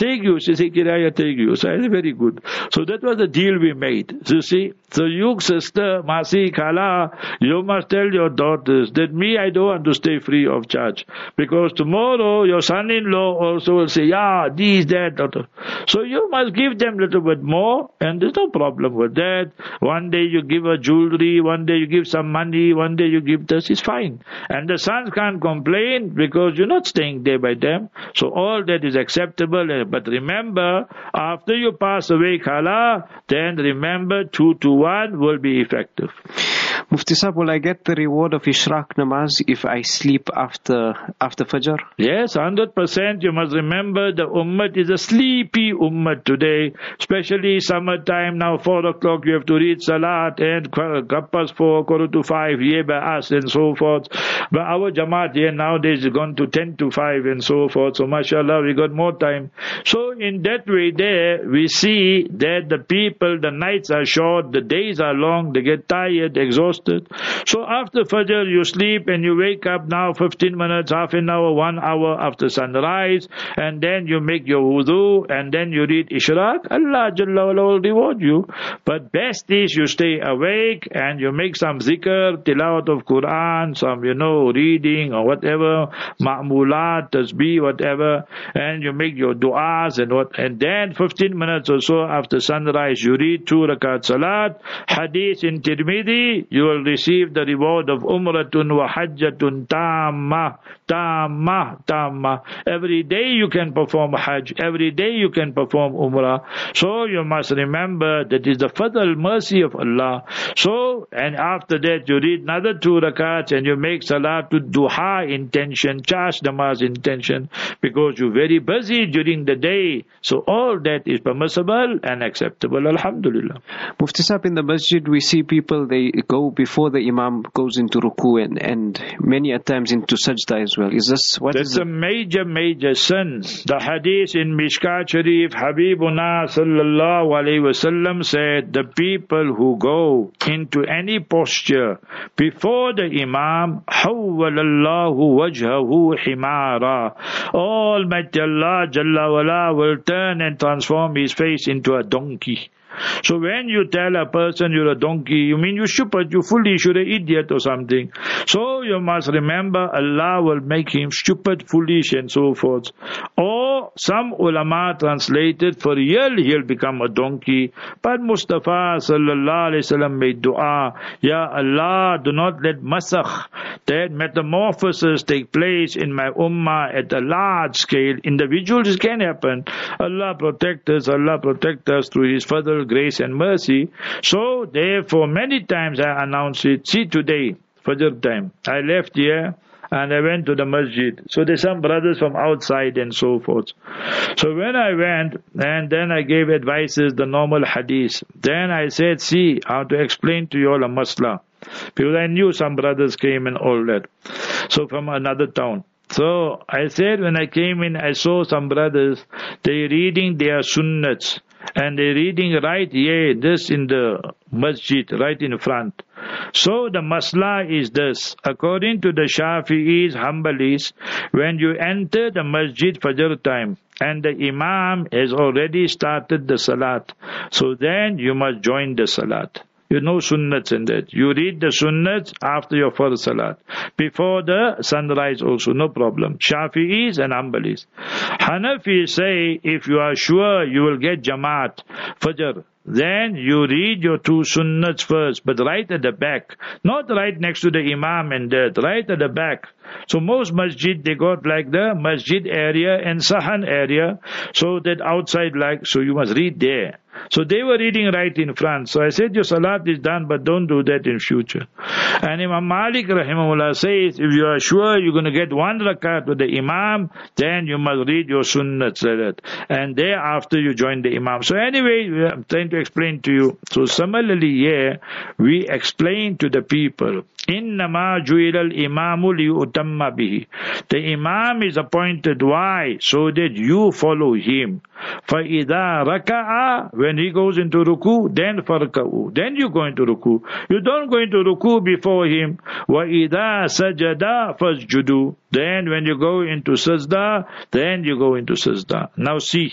she said, Kiraya take you. So I said, very good. So that was the deal we made. So you see, so you sister, Masi, Khala, you must tell your daughters that me, I don't want to stay free of charge. Because tomorrow your son-in-law also will say, yeah, these, that, daughter. So you must give them a little bit more, and there's no problem with that. One day you give her jewelry, one day you give some money, one day you give this, it's fine. And the sons can't complain because you're not staying there by them. So all that is acceptable. But remember, after you pass away, Khala, then remember two to one will be effective. Mufti Sahib, will I get the reward of Ishraq Namaz if I sleep after after Fajr? Yes, one hundred percent. You must remember the Ummah is a sleepy Ummah today, especially summertime. Now four o'clock you have to read Salat and Kappas four, quarter to five, yeah, by us and so forth. But our Jamaat here nowadays is gone to ten to five and so forth. So mashallah, we got more time. So in that way there, we see that the people, the nights are short, the days are long, they get tired, exhausted. So after Fajr you sleep and you wake up now fifteen minutes, half an hour, one hour after sunrise, and then you make your wudu and then you read Ishraq. Allah Jalla wala will reward you. But best is you stay awake and you make some zikr, tilawat of Quran, some, you know, reading or whatever, ma'mulat, tasbih, whatever, and you make your du'as and what, and then fifteen minutes or so after sunrise you read two rakat salat. Hadith in Tirmidhi, you will receive the reward of umratun wa hajjatun tamma, tamma, tamma. Every day you can perform hajj, every day you can perform umrah. So you must remember that is the fadl, mercy of Allah. So, and after that you read another two rakats and you make salatul duha intention, charge namaz intention, because you're very busy during the day. So all that is permissible and acceptable, alhamdulillah. Mufti Sahib, in the masjid we see people, they go before the Imam goes into ruku and, and many a times into sajda as well. Is this what That's is a major, major sin. The hadith in Mishkat Sharif, Habibuna sallallahu alayhi wasallam said, the people who go into any posture before the Imam, hawwalallahu wajhahu himara. Almighty Allah Jalla wala will turn and transform his face into a donkey. So when you tell a person you're a donkey, you mean you stupid, you foolish, you're an idiot or something. So you must remember Allah will make him stupid, foolish and so forth. Or some ulama translated, for real he'll become a donkey. But Mustafa sallallahu alayhi wasallam made dua, Ya Allah, do not let masakh, that metamorphosis take place in my ummah at a large scale. Individuals, it can happen. Allah protect us, Allah protect us through His fadl, grace and mercy. So therefore many times I announce it. See today, Fajr time, I left here and I went to the masjid. So there's some brothers from outside and so forth. So when I went and then I gave advices, the normal hadith. Then I said, see, how to explain to you all a masla. Because I knew some brothers came and all that. So from another town. So I said when I came in, I saw some brothers, they reading their sunnats. And they're reading right here, this in the masjid, right in front. So the masla is this. According to the Shafi'is, Hanbalis, when you enter the masjid Fajr time, and the Imam has already started the salat, so then you must join the salat. You know sunnats in that. You read the sunnats after your first salat. Before the sunrise also, no problem. Shafi'is and Hanbalis. Hanafis say, if you are sure you will get Jamaat, Fajr, then you read your two sunnats first, but right at the back. Not right next to the Imam and that, right at the back. So most masjid, they got like the masjid area and Sahan area, so that outside like, so you must read there. So they were reading right in front. So I said, your salat is done, but don't do that in future. And Imam Malik rahimahullah says, if you are sure you're going to get one rakat with the Imam, then you must read your sunnat salat. And thereafter you join the Imam. So anyway, I'm trying to explain to you. So similarly here, we explain to the people, إِنَّمَا جُعِلَ الْإِمَامُ لِيُؤْتَمَّ بِهِ. The Imam is appointed. Why? So that you follow him. فَإِذَا رَكَعَ, when he goes into ruku, then farka'u. Then you go into ruku. You don't go into ruku before him. وَإِذَا سَجَدَ فَاسْجُدُوا. Then when you go into sajda, then you go into sajda. Now see,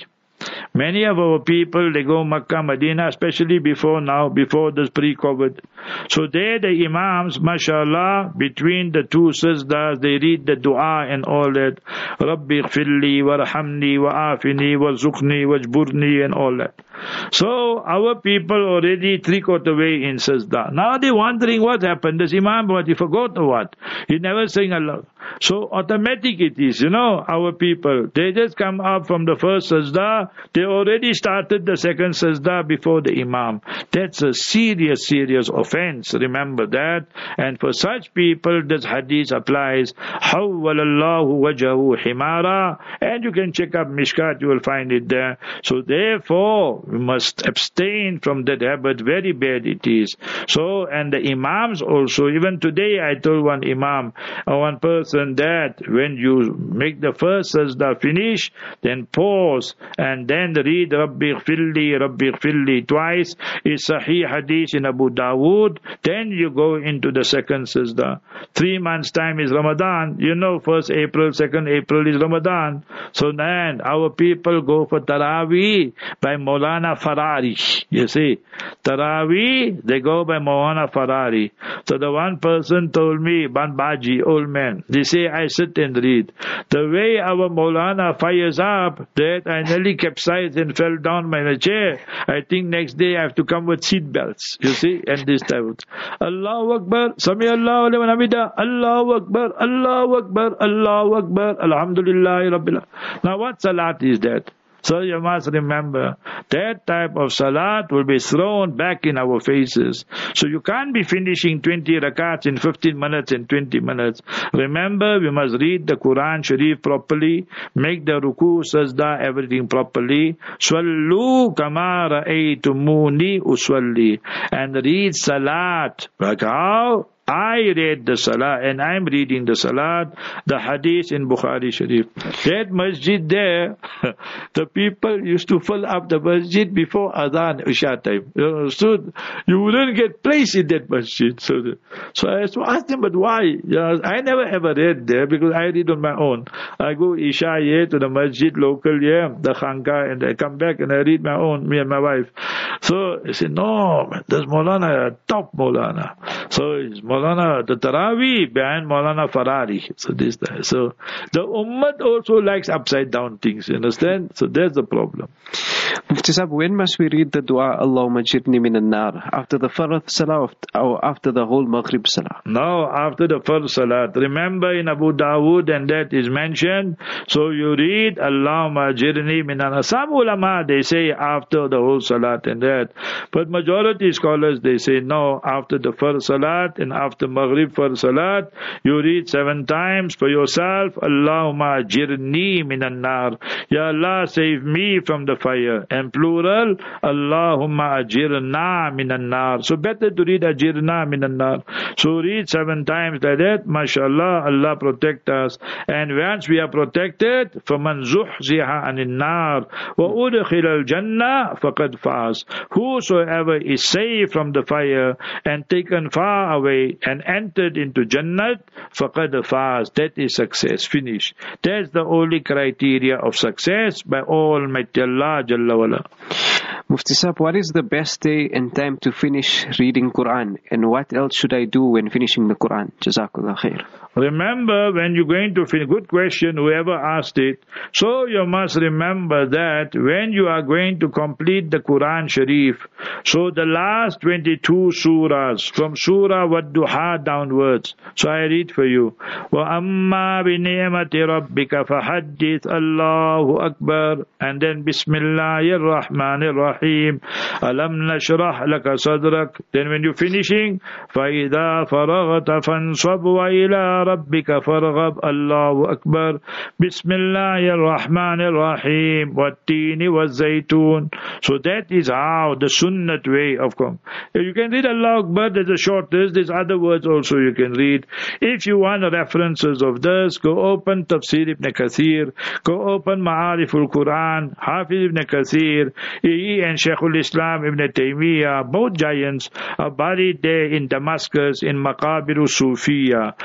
Many of our people, they go Makkah, Medina, especially before now, before this pre-COVID. So there the Imams, mashallah, between the two sajdas, they read the dua and all that. Rabbi ghfirli, warhamni, wa'afini, warzuqni, wajburni, and all that. So our people already three-quarter way in sajda. Now they're wondering what happened. Does Imam, what, he forgot or what? He never saying Allah. So automatic it is, you know, our people. They just come up from the first sajda. They already started the second sajda before the Imam. That's a serious, serious offense. Remember that. And for such people, this hadith applies. Hawwalallahu wajahu himara. And you can check up Mishkat, you will find it there. So therefore, we must abstain from that habit. Very bad it is. So, and the Imams also, even today I told one Imam, or one person that when you make the first sajda finish, then pause and then read Rabbi ghfirli, Rabbi ghfirli twice. Is Sahih hadith in Abu Dawood. Then you go into the second sajda. Three months time is Ramadan. You know, first April, second April is Ramadan. So then our people go for Taraweeh by Maulana Farari. You see, Taraweeh, they go by Maulana Farari. So the one person told me, Banbaji, old man, they say I sit and read. The way our Maulana fires up, that I nearly capsized and fell down my chair. I think next day I have to come with seat belts. You see, and this type of Allahu Akbar, Sami Allahu liman hamida, Allahu Akbar, Allahu Akbar, Allahu Akbar, Alhamdulillah Rabbil Alamin. Now what salat is that? So you must remember, that type of salat will be thrown back in our faces. So you can't be finishing twenty rakats in fifteen minutes and twenty minutes. Remember, we must read the Quran Sharif properly, make the ruku, sajda, everything properly. Swallu kama ra'aytumuni uswalli. And read salat. Like how? I read the salah and I'm reading the salat, the hadith in Bukhari Sharif. That masjid there, the people used to fill up the masjid before Adhan Isha time. You know, so you wouldn't get place in that masjid. So, the, so I used to ask them, but why? You know, I never ever read there because I read on my own. I go Isha here to the masjid local here, the Khanka, and I come back and I read my own, me and my wife. So I said, no, man, there's Maulana, top Maulana. So it's Maulana, the Taraweeh behind Maulana Farari. So this, that. So the Ummah also likes upside down things, you understand? So that's the problem. Mufti Sahib, when must we read the dua, Allahumma jirni min an-nar? After the Farad Salah or after the whole Maghrib Salah? No, after the first Salat. Remember in Abu Dawood and that is mentioned. So you read, Allahumma jirni min an-nar. Some ulama, they say after the whole Salat and that. But majority scholars, they say no, after the first Salat and after Maghrib first Salat, you read seven times for yourself, Allahumma jirni min an-nar. Ya Allah, save me from the fire. And plural, Allahumma ajirna minan nar. So better to read ajirna minan nar. So read seven times like that. MashaAllah, Allah protect us. And once we are protected, فَمَنْ زُحْزِحَ عَنِ النَّارِ وَأُدْخِلَ الْجَنَّةِ فَقَدْ فَازَ. Whosoever is saved from the fire and taken far away and entered into Jannat, فَقَدْ فَازَ. That is success. Finish. That's the only criteria of success by Almighty Allah Jalla wala. Mufti Sahib, what is the best day and time to finish reading Quran? And what else should I do when finishing the Quran? Jazakallah khair. Remember, when you're going to finish, good question, whoever asked it. So you must remember that when you are going to complete the Quran Sharif, so the last twenty-two surahs, from Surah Wad-Duha downwards. So I read for you. وَأَمَّا بِنِعْمَةِ رَبِّكَ فَحَدِّثْ Allahu Akbar. And then Bismillahir Rahmanir Rahim. Alam nashrah laka sadrak. Then when you're finishing, فَإِذَا فَرَغْتَ فَانْصَبْ وَإِلَىٰ رَبِّكَ فَارْغَبْ. Allahu Akbar. Bismillahir Rahmanir Rahim. وَالتِّينِ وَالزَّيْتُونِ. So that is how the Sunnat way of come. You can read Allahu Akbar, there's a short list, there's other words also you can read. If you want references of this, go open Tafsir Ibn Kathir, go open Ma'ariful Quran, Hafiz Ibn Kathir, he and Shaykhul Islam Ibn Taymiyyah, both giants, are buried there in Damascus in Maqabiru Sufiya. The great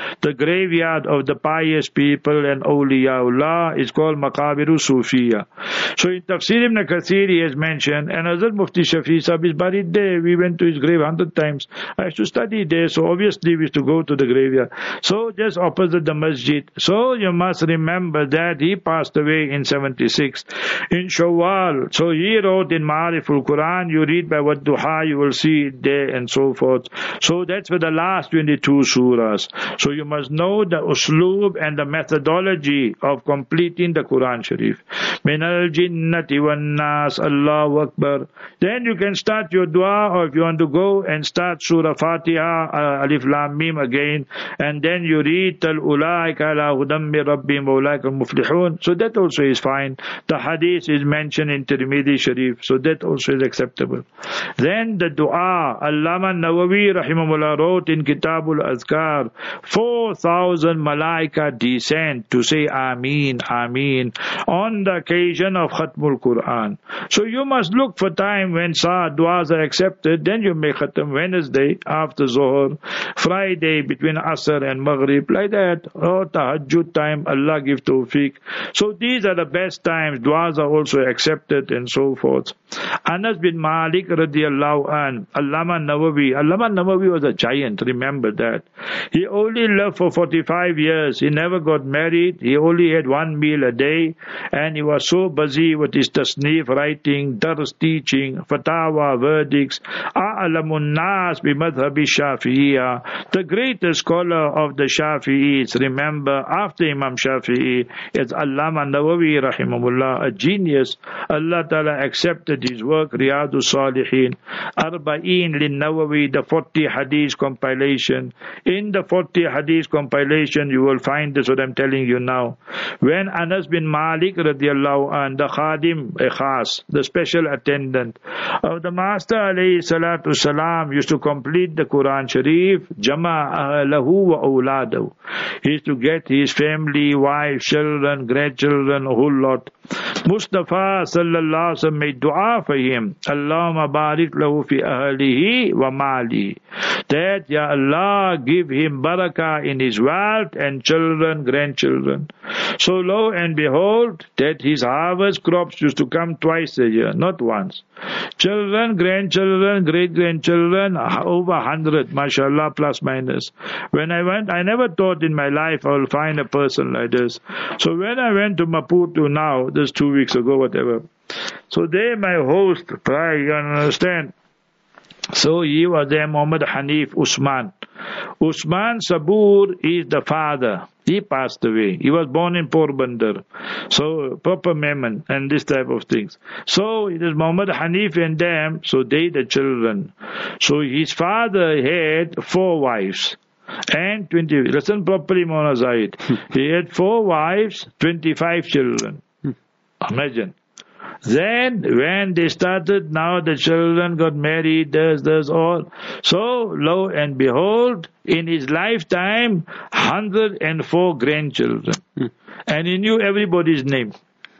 graveyard of the pious people and awliyaullah is called Maqabiru Sufiya. So in Tafsir Ibn Kathir he has mentioned, and Hazrat Mufti Shafi Sahib is buried there. We went to his grave a hundred times. I used to study there, so obviously we used to go to the graveyard. So just opposite the masjid. So you must remember that he passed away in seventy-six in Shawwal. So he wrote in Ma'ariful Quran, you read by what duha, you will see it there and so forth. So that's for the last twenty-two surahs. So you must know the usloob and the methodology of completing the Quran Sharif. Min al-jinnati wan-nas, Allahu Akbar. Then you can start your dua, or if you want to go and start Surah Fatiha, uh, Alif Lam Mim again, and then you read Tal ulaika ala hudam min rabbihim wa ulaika al-muflihun. So that also is fine. The hadith is mentioned in Tirmidhi Sharif, so that also is acceptable. Then the dua, Allama Nawawi rahimahullah wrote in Kitabul Azkar, four thousand malaika descend to say Ameen, Ameen on the occasion of Khatmul Quran. So you must look for time when sa duas are accepted. Then you make Khatam Wednesday after Zohar, Friday between Asr and Maghrib, like that, or Tahajjud time, Allah give tawfiq. So these are the best times. Duas are also accepted and so forth. Anas bin Malik radiallahu an, Allama Nawawi. Allama Nawawi was a giant, remember that. He only lived for forty-five years. He never got married. He only had one meal a day. And he was so busy with his tasneef, writing, dars, teaching, fatawa, verdicts. A'lamun nas bi madhhabi Shafi'iyya. The greatest scholar of the Shafi'is, remember, after Imam Shafi'i, is Allama Nawawi rahimahullah, a genius. Allah Ta'ala accepted his work, Riyadus Salihin. Arba'een lin Nawawi, the forty hadith compilation. In the forty hadith compilation, you will find this, what I'm telling you now. When Anas bin Malik radiallahu anh, the khadim, a khas, the special attendant of the Master alayhi salatu salam, used to complete the Quran Sharif, jama lahu wa awladahu. He used to get his family, wife, children, grandchildren, a whole lot. Mustafa sallallahu alaihi wasallam made dua for him. Allahumma barik lahu fi ahlihi wa mali. That, Ya Allah, give him barakah in his wealth and children, grandchildren. So lo and behold, that his harvest crops used to come twice a year, not once. Children, grandchildren, great-grandchildren, over a hundred, mashallah, plus minus. When I went, I never thought in my life I will find a person like this. So when I went to Maputo now, this two weeks ago, whatever, so there my host, try, you understand. So he was there, Muhammad Hanif Usman. Usman Sabur is the father. He passed away. He was born in Porbandar. So, proper Memon and this type of things. So, it is Muhammad Hanif and them, so they the children. So, his father had four wives. And twenty, listen properly, Mawlana Zahid. He had four wives, twenty-five children. Imagine. Then, when they started, now the children got married, there's, there's all. So, lo and behold, in his lifetime, one hundred four grandchildren. Mm. And he knew everybody's name.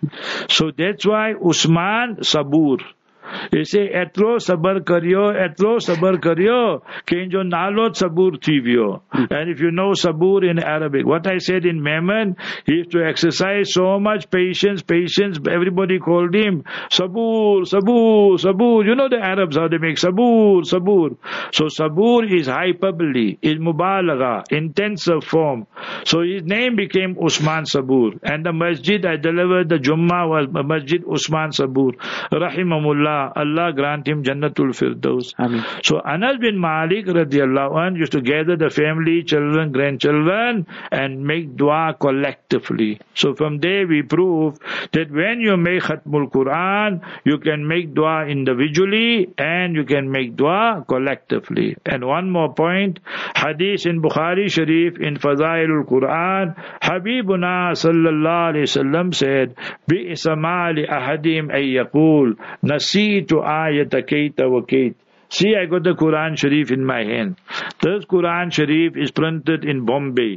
So that's why Usman Sabur. You say, etlo sabar karyo, etlo sabar karyo, kenjo nalot sabur tivyo. And if you know sabur in Arabic, what I said in Memon, he used to exercise so much patience, patience, everybody called him sabur, sabur, sabur. You know the Arabs, how they make sabur, sabur. So sabur is hyperbole, is mubalagha, intensive form. So his name became Usman Sabur. And the masjid I delivered, the Jummah was Masjid Usman Sabur. Rahimahullah. Allah grant him Jannatul Firdaus. Amen. So Anas bin Malik radiallahu anh used to gather the family, children, grandchildren and make dua collectively. So from there we prove that when you make Khatmul Quran, you can make dua individually and you can make dua collectively. And one more point, hadith in Bukhari Sharif in Fazailul Quran, Habibuna sallallahu alayhi wasallam said, Bi'isa ma li ahadim ay yaqul, nasi to ayata kaita wa kait. See, I got the Quran Sharif in my hand. This Quran Sharif is printed in Bombay.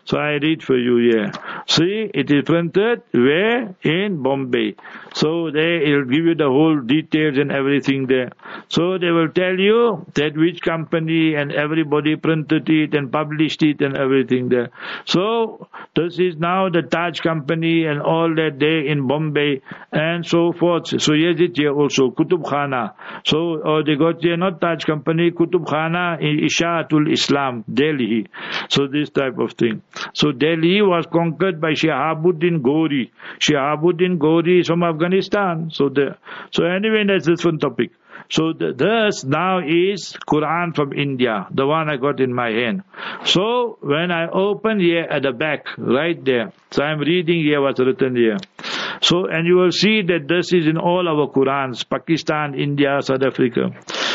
So I read for you here. See, it is printed where? In Bombay. So they will give you the whole details and everything there. So they will tell you that which company and everybody printed it and published it and everything there. So this is now the Taj company and all that day in Bombay and so forth. So here's it here also, Kutub Khana. So oh, they got here not Taj company, Kutub Khana in Ishaatul Islam, Delhi. So this type of thing. So Delhi was conquered by Shihabuddin Ghori. Shihabuddin Ghori is from Afghanistan. So the, so anyway, that's this one topic. So the, this now is Quran from India, the one I got in my hand. So when I open here at the back, right there, so I'm reading here what's written here. So, and you will see that this is in all our Qurans, Pakistan, India, South Africa.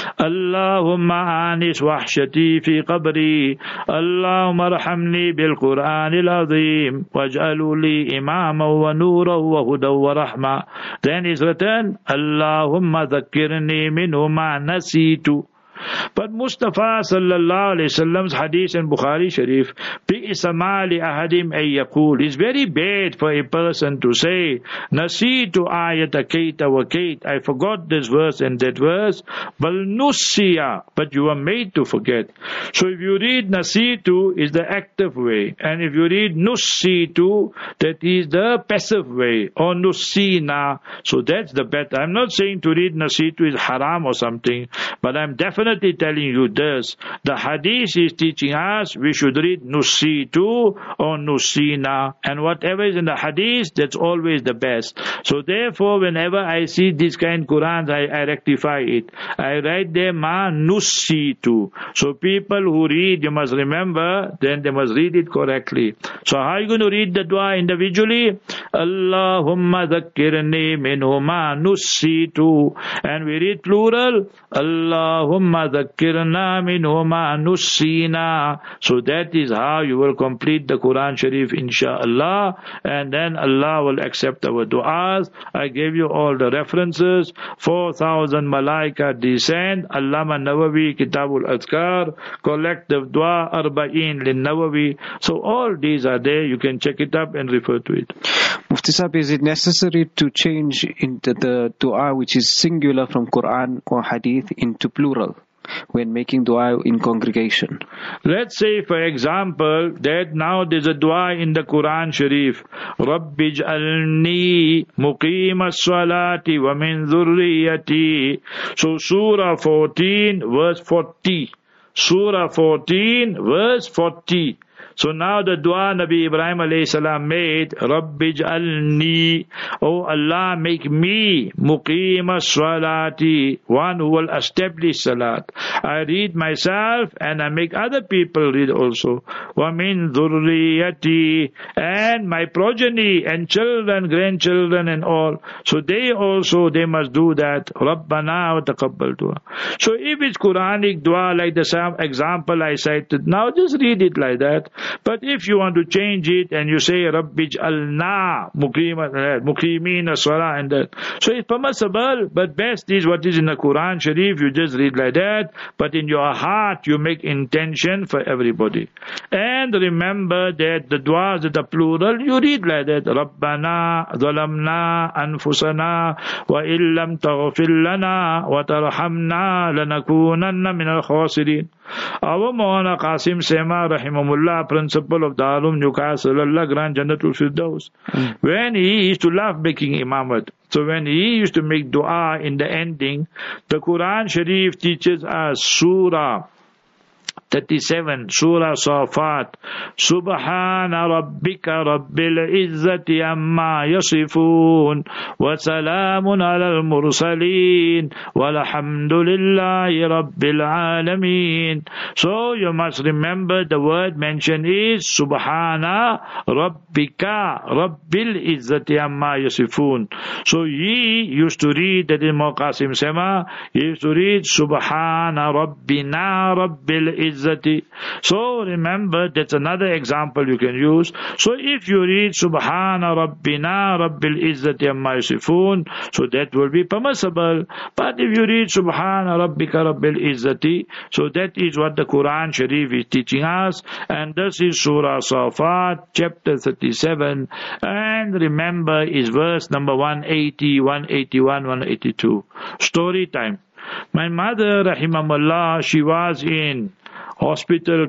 Allahumma anis wahshati fi qabri, Allahumma arhamni bil Quran al-azim, waj'alu li imama wa nura wa huda wa rahma. Then is written, Allahumma dhakkirni minhu ma nasitu. But Mustafa sallallahu alayhi wasallam's hadith in Bukhari Sharif, bi'isama li ahadim ay yaqul, it's very bad for a person to say, nasitu ayata kaita wa kait, I forgot this verse and that verse, bal nussiya, but you are made to forget. So if you read nasitu is the active way, and if you read nussitu, that is the passive way, or nussina, so that's the better. I'm not saying to read nasitu is haram or something, but I'm definitely telling you this. The hadith is teaching us we should read nusitu or nusina, and whatever is in the hadith, that's always the best. So therefore, whenever I see this kind of Quran, I, I rectify it. I write there ma nusitu. So people who read, you must remember, then they must read it correctly. So how are you going to read the dua individually? Allahumma dhakkirni minhu ma nusitu. And we read plural, Allahumma dhakkirna minhu ma nusina. So that is how you will complete the Quran Sharif, insha'Allah, and then Allah will accept our du'as. I gave you all the references. four thousand malaika descend. Allama Nawawi, Kitabul Azkar, collective dua, Arba'in lin Nawawi. So all these are there. You can check it up and refer to it. Mufti Sahib, is it necessary to change into the dua which is singular from Quran or Hadith into plural when making dua in congregation? Let's say, for example, that now there's a dua in the Quran Sharif, Rabbi ij'alni muqima as-salati wa min dhurriyyati. So Surah fourteen, verse forty. Surah fourteen, verse forty. So now the dua Nabi Ibrahim alayhi salam made, Rabbi ij'alni, oh Allah, make me muqima salati, one who will establish salat. I read myself and I make other people read also. Wa min dhurriyyati, and my progeny and children, grandchildren and all. So they also, they must do that. Rabbana wa taqabbal dua. So if it's Quranic dua like the same example I cited, now just read it like that. But if you want to change it and you say Rabbi ij'alna muqimina salah and that, so it's permissible, but best is what is in the Quran Sharif, you just read like that, but in your heart you make intention for everybody. And remember that the du'as that are plural, you read like that, Rabbana zalamna anfusana wa illam taghfir lana wa tarhamna lanakunanna min al-khasirin. Our Maulana Qasim Sema Rahimahullah, principal of Darul Newcastle, Allah grant Jannatul Firdaus, mm. when he used to love making imamat, so when he used to make dua in the ending, the Quran Sharif teaches us Surah thirty-seven, Surah Safat, Subhana Rabbika Rabbil Izzati Amma Yasifun, wa Salamun Alal Mursaleen, Walhamdulillahi Rabbil Alameen. So you must remember the word mentioned is Subhana Rabbika Rabbil Izzati Amma Yasifun. So he used to read, that is Qasim Sema, he used to read Subhana Rabbina Rabbil izzati. So remember, that's another example you can use. So if you read Subhana Rabbina Rabbil Izzati Amma Yasifun, so that will be permissible. But if you read Subhana Rabbika Rabbil Izzati, so that is what the Quran Sharif is teaching us. And this is Surah Safat, chapter thirty-seven. And remember, is verse number one eighty, one eighty-one, one eighty-two. Story time. My mother, rahimahullah, she was in hospital,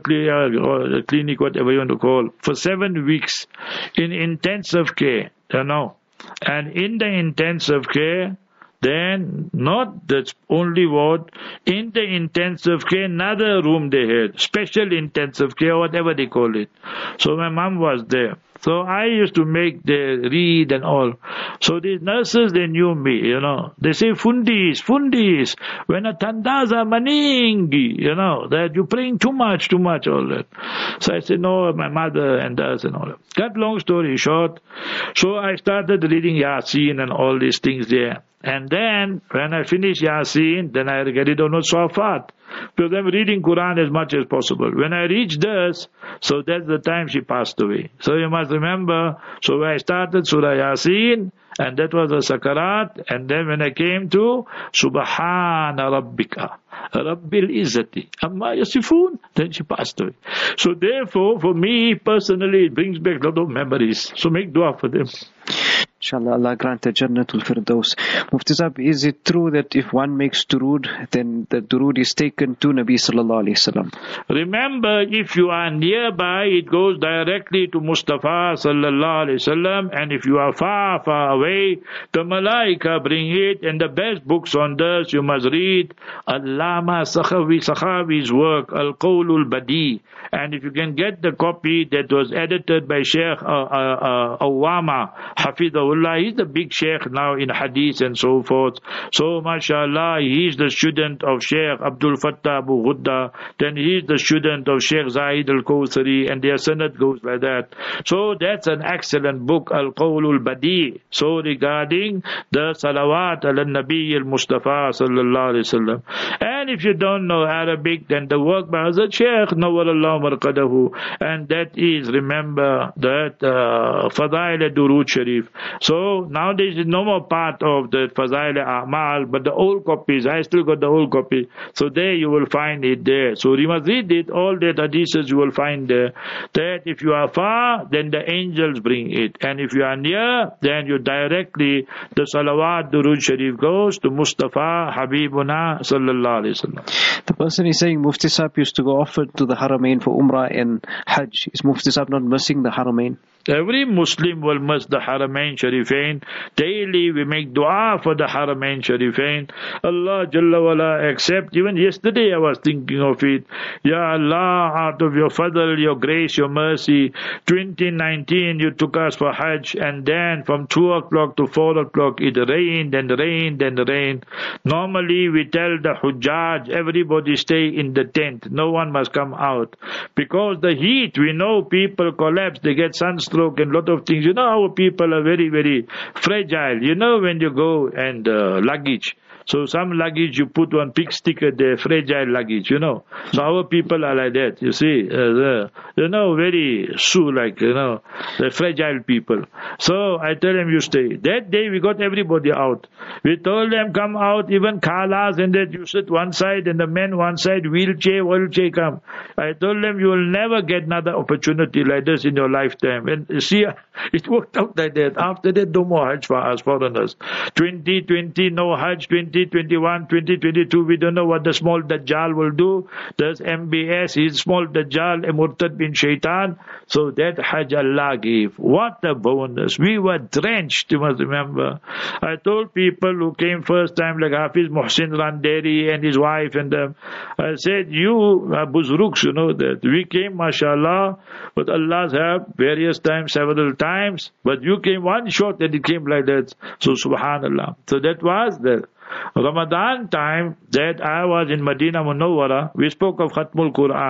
or clinic, whatever you want to call, for seven weeks in intensive care, you know. And in the intensive care, then not that's only ward, in the intensive care, another room they had, special intensive care, whatever they call it. So my mom was there. So I used to make the read and all. So these nurses, they knew me, you know. They say, Fundis, Fundis, when a tandaza maningi, you know, that you're praying too much, too much, all that. So I said, no, my mother and us and all that. Cut long story short, so I started reading Yasin and all these things there. And then, when I finish Yasin, then I get it on Safat. Because I'm reading Quran as much as possible. When I reached this, so that's the time she passed away. So you must remember, so I started Surah Yasin, and that was a Sakarat, and then when I came to Subhana Rabbika Rabbil Izzati Amma Yasifun, then she passed away. So therefore, for me personally, it brings back a lot of memories. So make dua for them. Inshallah, Allah grant Jannatul Firdaus. Mufti Sahib, is it true that if one makes durood, then the durood is taken to Nabi Sallallahu Alaihi Wasallam? Remember, if you are nearby, it goes directly to Mustafa Sallallahu Alaihi Wasallam, and if you are far, far away, the Malaika bring it, and the best books on this you must read Allama Sakhawi Sakhawi's work, Al-Qawlul Badi. And if you can get the copy that was edited by Sheikh uh, uh, uh, Awama, Hafidahullah, he's the big Sheikh now in Hadith and so forth. So, mashallah, he's the student of Sheikh Abdul Fattah Abu Ghudda, then he's the student of Sheikh Zahid Al-Kawthari, and their sanad goes like that. So, that's an excellent book, Al-Qawlul Badi. So, regarding the salawat ala Nabi al-Mustafa sallallahu alayhi wa sallam. And if you don't know Arabic, then the work by Hazrat Sheikh Nawwarallahu Marqadahu, and that is, remember, that uh, Fadail Durood Sharif. So now there is no more part of the Fadail A'mal, but the old copies, I still got the old copy. So there you will find it there. So you must read it, all that hadiths you will find there. That if you are far, then the angels bring it. And if you are near, then you directly, the Salawat Durood Sharif goes to Mustafa Habibuna Sallallahu Alaihi Wasallam. The person is saying Mufti Sahib used to go often to the Haramain for Umrah and Hajj. Is Mufti Sahib not missing the Haramain? Every Muslim will miss the Haramain Sharifain. Daily we make dua for the Haramain Sharifain. Allah Jalla wala accept. Even yesterday I was thinking of it. Ya Allah, out of your fadl, your grace, your mercy, twenty nineteen you took us for Hajj, and then from two o'clock to four o'clock it rained and rained and rained. Normally we tell the Hujjaj, everybody stay in the tent. No one must come out. Because the heat, we know people collapse, they get sunstroke and lot of things. You know, our people are very, very fragile. You know, when you go and uh, luggage. So some luggage you put one big sticker there, fragile luggage, you know. So our people are like that, you see. Uh, the, you know, very so like, you know, the fragile people. So I tell them, you stay. That day we got everybody out. We told them, come out, even Kalas, and that you sit one side and the men one side, wheelchair, wheelchair come. I told them, you will never get another opportunity like this in your lifetime. And you see, it worked out like that. After that, no more Hajj for us foreigners. twenty twenty, no Hajj. twenty twenty-one, twenty twenty-two, we don't know what the small Dajjal will do. There's M B S, he's small Dajjal, a Murtad bin Shaitan. So that Hajj Allah gave. What a bonus. We were drenched, you must remember. I told people who came first time, like Hafiz Muhsin Randeri and his wife and them, I said, you are Buzruks, you know that. We came, mashallah, with Allah's help, various times, several times, but you came one shot and it came like that. So subhanallah. So that was the Ramadan time that I was in Medina Munawwara. We spoke of Khatmul Quran.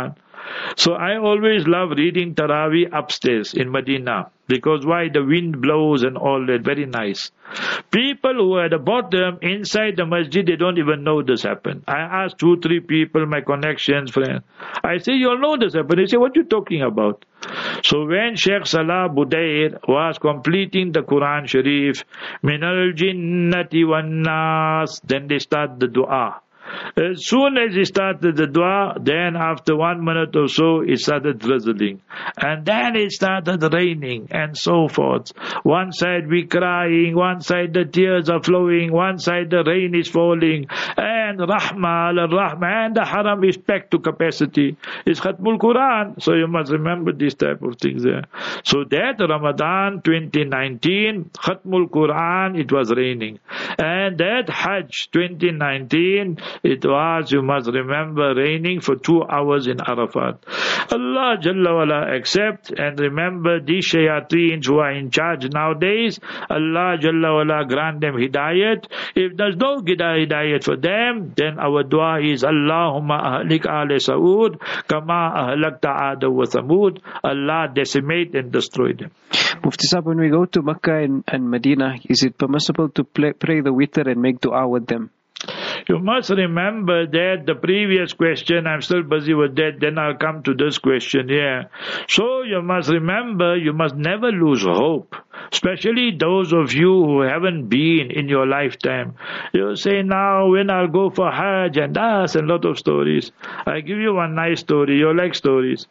So I always love reading Taraweeh upstairs in Medina. Because why? The wind blows and all that. Very nice. People who are at the bottom, inside the masjid, they don't even know this happened. I asked two, three people, my connections, friends. I say, you all know this happened. They say, what are you talking about? So when Sheikh Salah Budair was completing the Quran Sharif, Minal Jinnati wan Nas, then they start the dua. As soon as he started the dua, then after one minute or so, it started drizzling. And then it started raining and so forth. One side we crying, one side the tears are flowing, one side the rain is falling. And Rahma al-Rahma, and the haram is packed to capacity. It's Khatmul Quran. So you must remember these type of things there. So that Ramadan twenty nineteen, Khatmul Quran, it was raining. And that Hajj twenty nineteen, it was, you must remember, raining for two hours in Arafat. Allah Jalla wala accept, and remember these shayateens who are in charge nowadays, Allah Jalla wala grant them hidayat. If there's no hidayat for them, then our dua is Allahumma ahlik ala Saud kama ahlakta Ada wa Thamud. Allah decimate and destroy them. Mufti Sahib, when we go to Mecca and, and Medina, is it permissible to play, pray the witr and make dua with them? You must remember that the previous question, I'm still busy with that, then I'll come to this question here. So you must remember, you must never lose hope. Especially those of you who haven't been in your lifetime. You say, now when I'll go for Hajj and das and lot of stories. I give you one nice story. You like stories.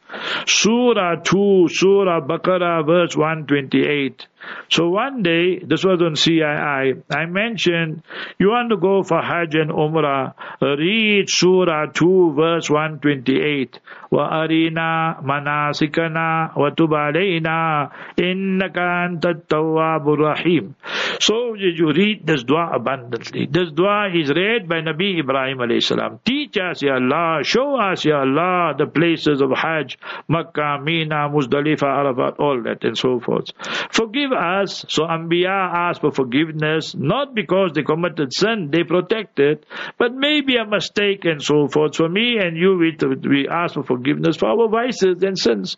Surah two, Surah Baqarah, verse one twenty-eight. So one day, this was on C I I, I mentioned, you want to go for Hajj and Umrah, read Surah two, verse one twenty-eight. وَأَرِينَا مَنَاسِكَنَا وَتُبْ عَلَيْنَا إِنَّكَ أَنْتَ التَّوَّابُ الرَّحِيمُ. So you read this dua abundantly. This dua is read by Nabi Ibrahim alayhi salam. Teach us, Ya Allah, show us, Ya Allah, the places of Hajj, Makkah, Mina, Muzdalifah, Arafat, all that and so forth. Forgive us. So Anbiya asked for forgiveness, not because they committed sin, they protected, but maybe a mistake and so forth. For me and you, we, we ask for forgiveness for our vices and sins.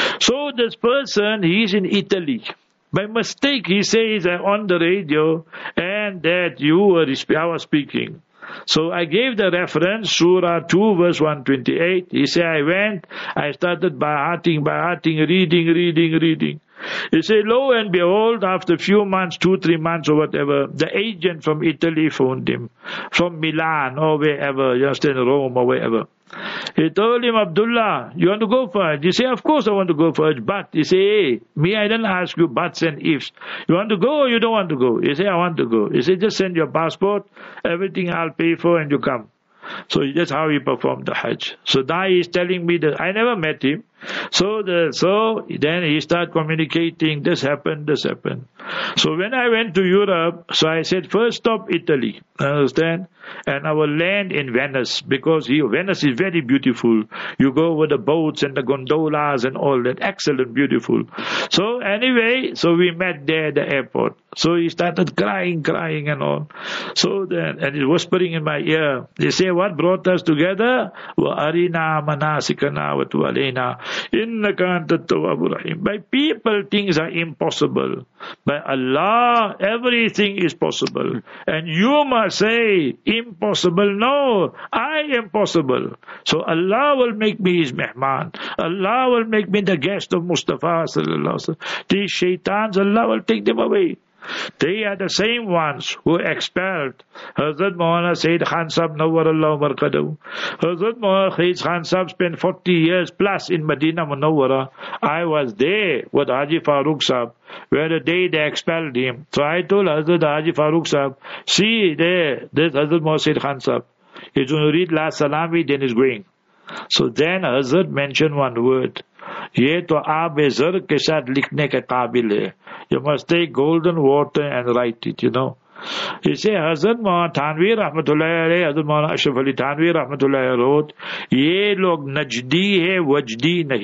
So this person, he is in Italy. By mistake, he says on the radio, and that you were, I was speaking. So I gave the reference, Surah two, verse one twenty-eight. He said, I went, I started by hearting, by hearting, reading, reading, reading. He said, lo and behold, after a few months, two, three months or whatever, the agent from Italy phoned him, from Milan or wherever, just in Rome or wherever. He told him, Abdullah, you want to go for Hajj? He said, of course I want to go for Hajj, but he said, hey, me, I didn't ask you buts and ifs. You want to go or you don't want to go? He said, I want to go. He said, just send your passport, everything I'll pay for and you come. So that's how he performed the Hajj. So now he's telling me that I never met him. So the so then he started communicating, this happened, this happened. So when I went to Europe, so I said, first stop Italy, understand? And I will land in Venice, because he, Venice is very beautiful. You go with the boats and the gondolas and all that, excellent, beautiful. So anyway, so we met there at the airport. So he started crying, crying and all. So then, and he's whispering in my ear. They say, what brought us together? وَأَرِنَا مَنَاسِكَنَا وَتُبْ عَلَيْنَا إِنَّكَ أَنْتَ التَّوَّابُ الرَّحِيمُ. By people, things are impossible. By Allah, everything is possible. And you must say, impossible, no, I am possible. So Allah will make me His mehman. Allah will make me the guest of Mustafa sallallahu alaihi wasallam. These shaitans, Allah will take them away. They are the same ones who expelled Hazrat Maulana Sayyid Khan Sahib Nawwarallahu Markadahu. Hazrat Maulana Sayyid Khan Sahib spent forty years plus in Medina Munawwara. I was there with Haji Farooq Sahib, where the day they expelled him. So I told Hazrat Haji Farooq Sahib, see there, there's Hazrat Maulana Sayyid Khan Sahib. He's going to read last salami, then he's going. So then Hazrat mentioned one word. ये तो आब ज़र के साथ लिखने के काबिल है. You must take golden water and write it, you know. He said, Hazrat Maulana Thanvi Rahmatullahi alayhi, Hazrat Maulana Ashraf Ali Thanvi Rahmatullahi wrote, ये लोग नजदी है वजदी नहीं.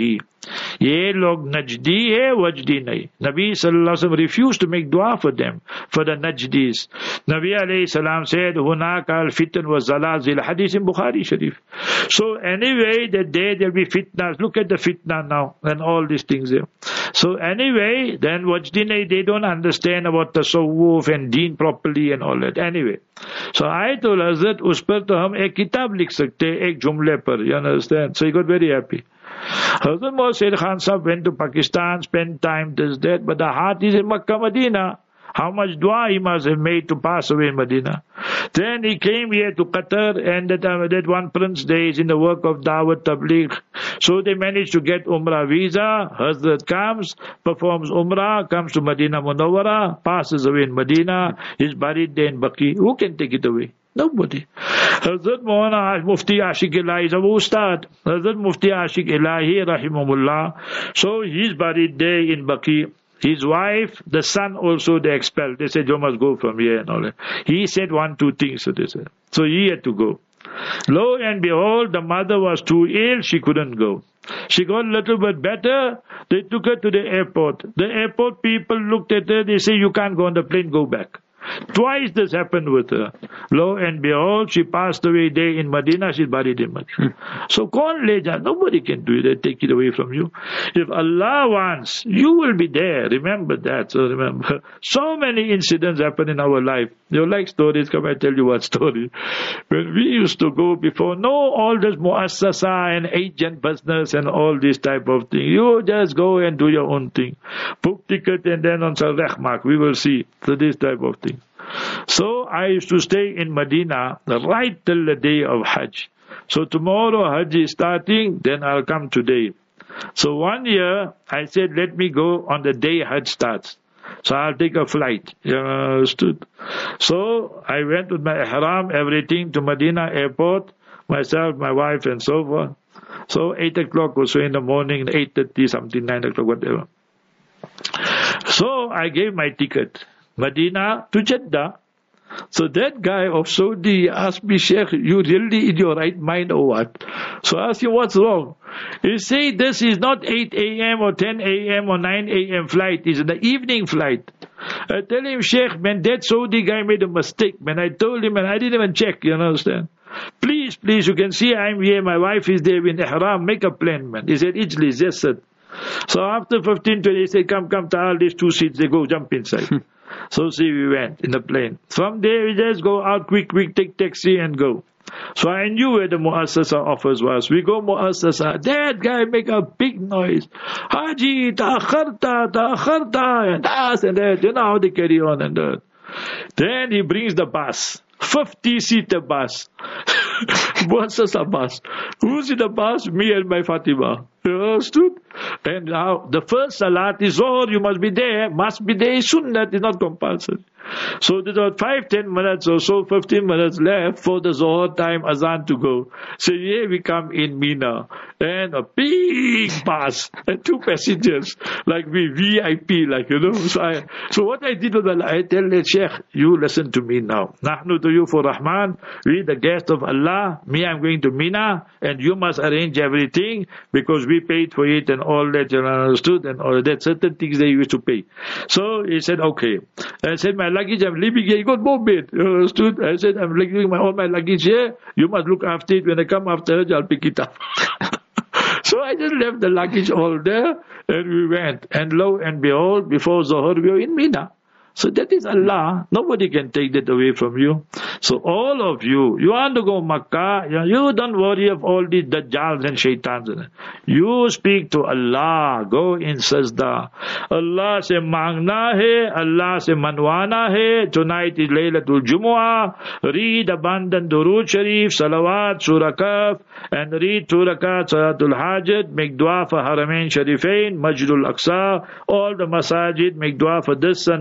Ye log Najdi hai, Wajdi nahi. Nabi sallallahu alaihi wasallam refused to make dua for them, for the Najdis. Nabi alayhi salam said, Hunaka al-fitan wa zalazil. Hadith in Bukhari Sharif. So anyway, that day there'll be fitnas. Look at the fitna now and all these things there. So anyway, then Wajdi nahi, they don't understand about tasawwuf and deen properly and all that. Anyway. So I told Hazrat, us par to hum ek kitab likh sakte, ek jumle par. You understand? So he got very happy. Hazrat Muhammad Sayyid Khan Sahib went to Pakistan, spent time, this, that, but the heart is in Makkah, Medina. How much dua he must have made to pass away in Medina. Then he came here to Qatar, and that, uh, that one prince there is in the work of Dawat Tabligh. So they managed to get Umrah visa. Hazrat comes, performs Umrah, comes to Medina Munawwara, passes away in Medina, is buried there in Baqi. Who can take it away? Nobody. Hazrat Maulana Mufti Ashik Ilahi is our Ustad. Hazrat Mufti Ashik Ilahi Rahimahullah. So he's buried there in Baqi. His wife, the son also they expelled. They said, you must go from here and all that. He said one, two things. So they said. So he had to go. Lo and behold, the mother was too ill. She couldn't go. She got a little bit better. They took her to the airport. The airport people looked at her. They say, you can't go on the plane. Go back. Twice this happened with her. Lo and behold, she passed away there in Medina. She's buried in Medina. So, kaun le ja? Nobody can do it. Take it away from you. If Allah wants, you will be there. Remember that. So remember, so many incidents happen in our life. You like stories? Come, I tell you what story. When we used to go before, no, all this muassasa and agent business and all this type of thing. You just go and do your own thing. Book ticket and then on Sarrahmak, we will see. So this type of thing. So I used to stay in Medina right till the day of Hajj. So tomorrow Hajj is starting, then I'll come today. So one year I said, let me go on the day Hajj starts. So I'll take a flight. You understood? So I went with my ihram, everything to Medina airport, myself, my wife and so forth. So eight o'clock or so in the morning, eight thirty something, nine o'clock, whatever. So I gave my ticket. Medina to Jeddah. So that guy of Saudi asked me, Sheikh, you really in your right mind or what? So I asked him, what's wrong? He said, this is not eight a.m. or ten a.m. or nine a.m. flight. It's the evening flight. I tell him, Sheikh, man, that Saudi guy made a mistake, man. I told him, and I didn't even check, you understand? Please, please, you can see I'm here, my wife is there in Ihram, make a plan, man. He said, Ijlis, yes, sir. So after fifteen, twenty, he said, come, come, Ta'al, these two seats, they go, jump inside. So see, we went in the plane. From there, we just go out quick, quick, take taxi and go. So I knew where the Muassasa office was. We go Muassasa. That guy make a big noise. Haji, ta'akharta, ta'akharta, and das and that. You know how they carry on and that. Then he brings the bus. fifty-seater bus. Muassasa bus. Who's in the bus? Me and my Fatima. You understood? And now, the first salat is Zohar, you must be there. Must be there is Sunnah, it's not compulsory. So there's about five, ten minutes or so, fifteen minutes left for the Zohar time, Azan to go. So here we come in Mina. And a big bus and two passengers, like we V I P, like, you know. So, I, so what I did was, I tell the Sheikh, you listen to me now. Nahnu to you for Rahman, we the guest of Allah, me I'm going to Mina, and you must arrange everything, because we paid for it and all that, you understood, and all that, certain things they used to pay. So he said, okay. I said, my luggage, I'm leaving here, you got more bed, you understood? I said, I'm leaving my, all my luggage here, you must look after it, when I come after Hajj, I'll pick it up. So I just left the luggage all there, and we went. And lo and behold, before Zohar, we were in Mina. So that is Allah. Nobody can take that away from you. So all of you, you want to go Makkah, you don't worry of all these Dajjals and Shaitans. You speak to Allah. Go in Sajda. Allah se mangna hai, Allah se manwana hai. Tonight is Laylatul Jumu'ah. Read abundant Durood Sharif, Salawat, Surah Kahf, and read two rakat Salatul Hajat. Make dua for Haramain Sharifain, Masjidul Aqsa. All the masajid make dua for this sana also.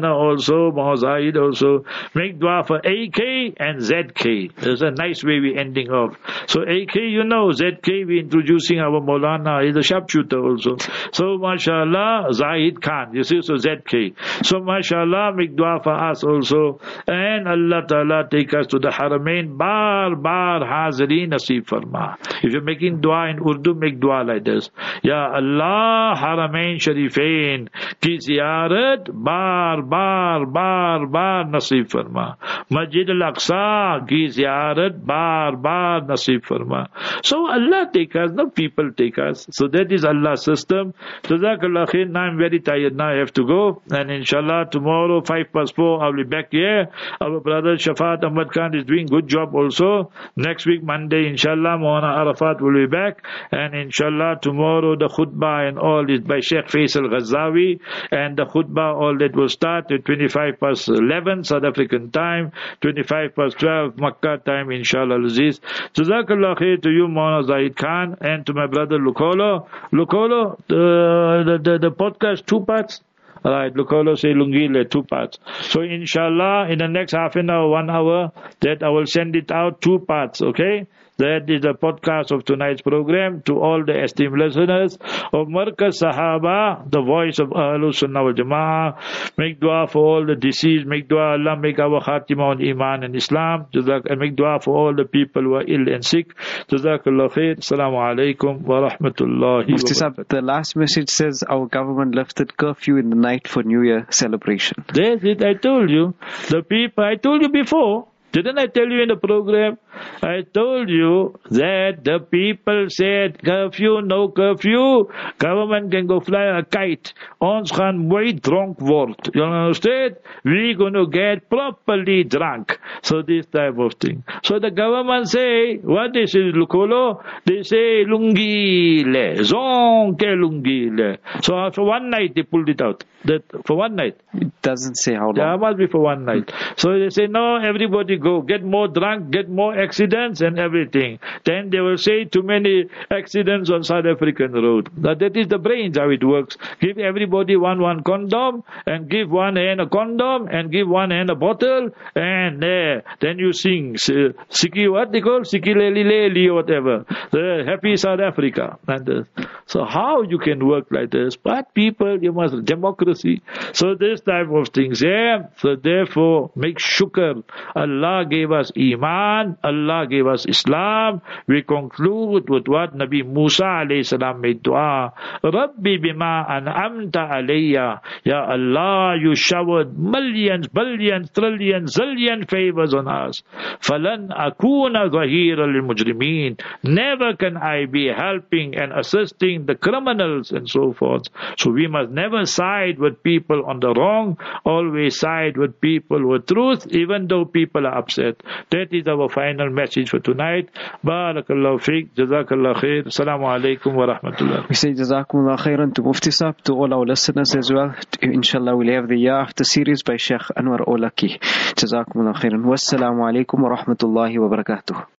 also, Mahazahid also, make dua for A K and Z K. There's a nice way we're ending off. So A K, you know, Z K, we're introducing our Maulana, he's a sharpshooter also. So mashallah, Zahid Khan, you see, so Z K. So mashallah, make dua for us also. And Allah Ta'ala take us to the Haramain, bar, bar, hazari nasib farma. If you're making dua in Urdu, make dua like this. Ya Allah, Haramain Sharifain ki ziyarat, bar, bar, bar, bar nasib farma. Masjid al-Aqsa ki ziyarat, bar, bar nasib farma. So Allah take us, no people take us. So that is Allah's system. Jazakallah khair. Now I'm very tired. Now I have to go. And inshallah tomorrow five past four I'll be back here. Our brother Shafat Ahmad Khan is doing good job also. Next week Monday inshallah Maulana Arafat will be back. And inshallah tomorrow the khutbah and all is by Sheikh Faisal Ghazawi. And the khutbah all that will start at twenty-five past eleven South African time, twenty-five past twelve Makkah time inshallah Aziz. Jazakallah khair to you Maulana Zahid Khan and to my brother Lukolo. Lukolo, the, the, the, the podcast two parts. Alright, Lukolo say Lungile, two parts. So inshallah, in the next half an hour, one hour, that I will send it out two parts, okay? That is the podcast of tonight's program to all the esteemed listeners of Markaz Sahaba, the voice of Ahlus Sunnah wal Jama'ah. Make dua for all the deceased. Make dua, Allah make our khatimah on Iman and Islam. And make dua for all the people who are ill and sick. Jazakallah khair. Assalamu alaikum wa rahmatullahi wa barakatuh. The last message says our government lifted curfew in the night for New Year celebration. That's it. I told you. The people, I told you before. Didn't I tell you in the program? I told you that the people said curfew, no curfew. Government can go fly a kite. Ons gaan mooi dronk word. You understand? We're going to get properly drunk. So this type of thing. So the government say, what they say, Lukolo? They say lungile. Zonke lungile. So for one night they pulled it out. That for one night. It doesn't say how long. Yeah, must be for one night. So they say, no, everybody go. Get more drunk, get more accidents and everything. Then they will say too many accidents on South African road. But that is the brains how it works. Give everybody one one condom and give one hand a condom and give one hand a bottle and uh, then you sing Siki, what they call? Siki Leli Leli or whatever. The happy South Africa. And uh, so how you can work like this? But people, you must democracy. So this type of things. Yeah. So therefore make shukr. Allah gave us Iman, Allah gave us Islam. We conclude with what Nabi Musa alayhi salam made dua. Rabbi bima an'amta alayya. Ya Allah, you showered millions, billions, trillions, zillion favors on us. Falan akuna zahira lil mujrimeen. Never can I be helping and assisting the criminals and so forth. So we must never side with people on the wrong, always side with people with truth, even though people are upset. That is our final message for tonight. Barakallahu feek, Jazakallah khair. Assalamu alaikum wa rahmatullah. We say Jazakumullah khairan to Mufti Sahib, to all our listeners as well. Inshallah we'll have the Year After series by Sheikh Anwar Olaki. Jazakumullah khairan. Wassalamu alaikum wa rahmatullahi wa barakatuh.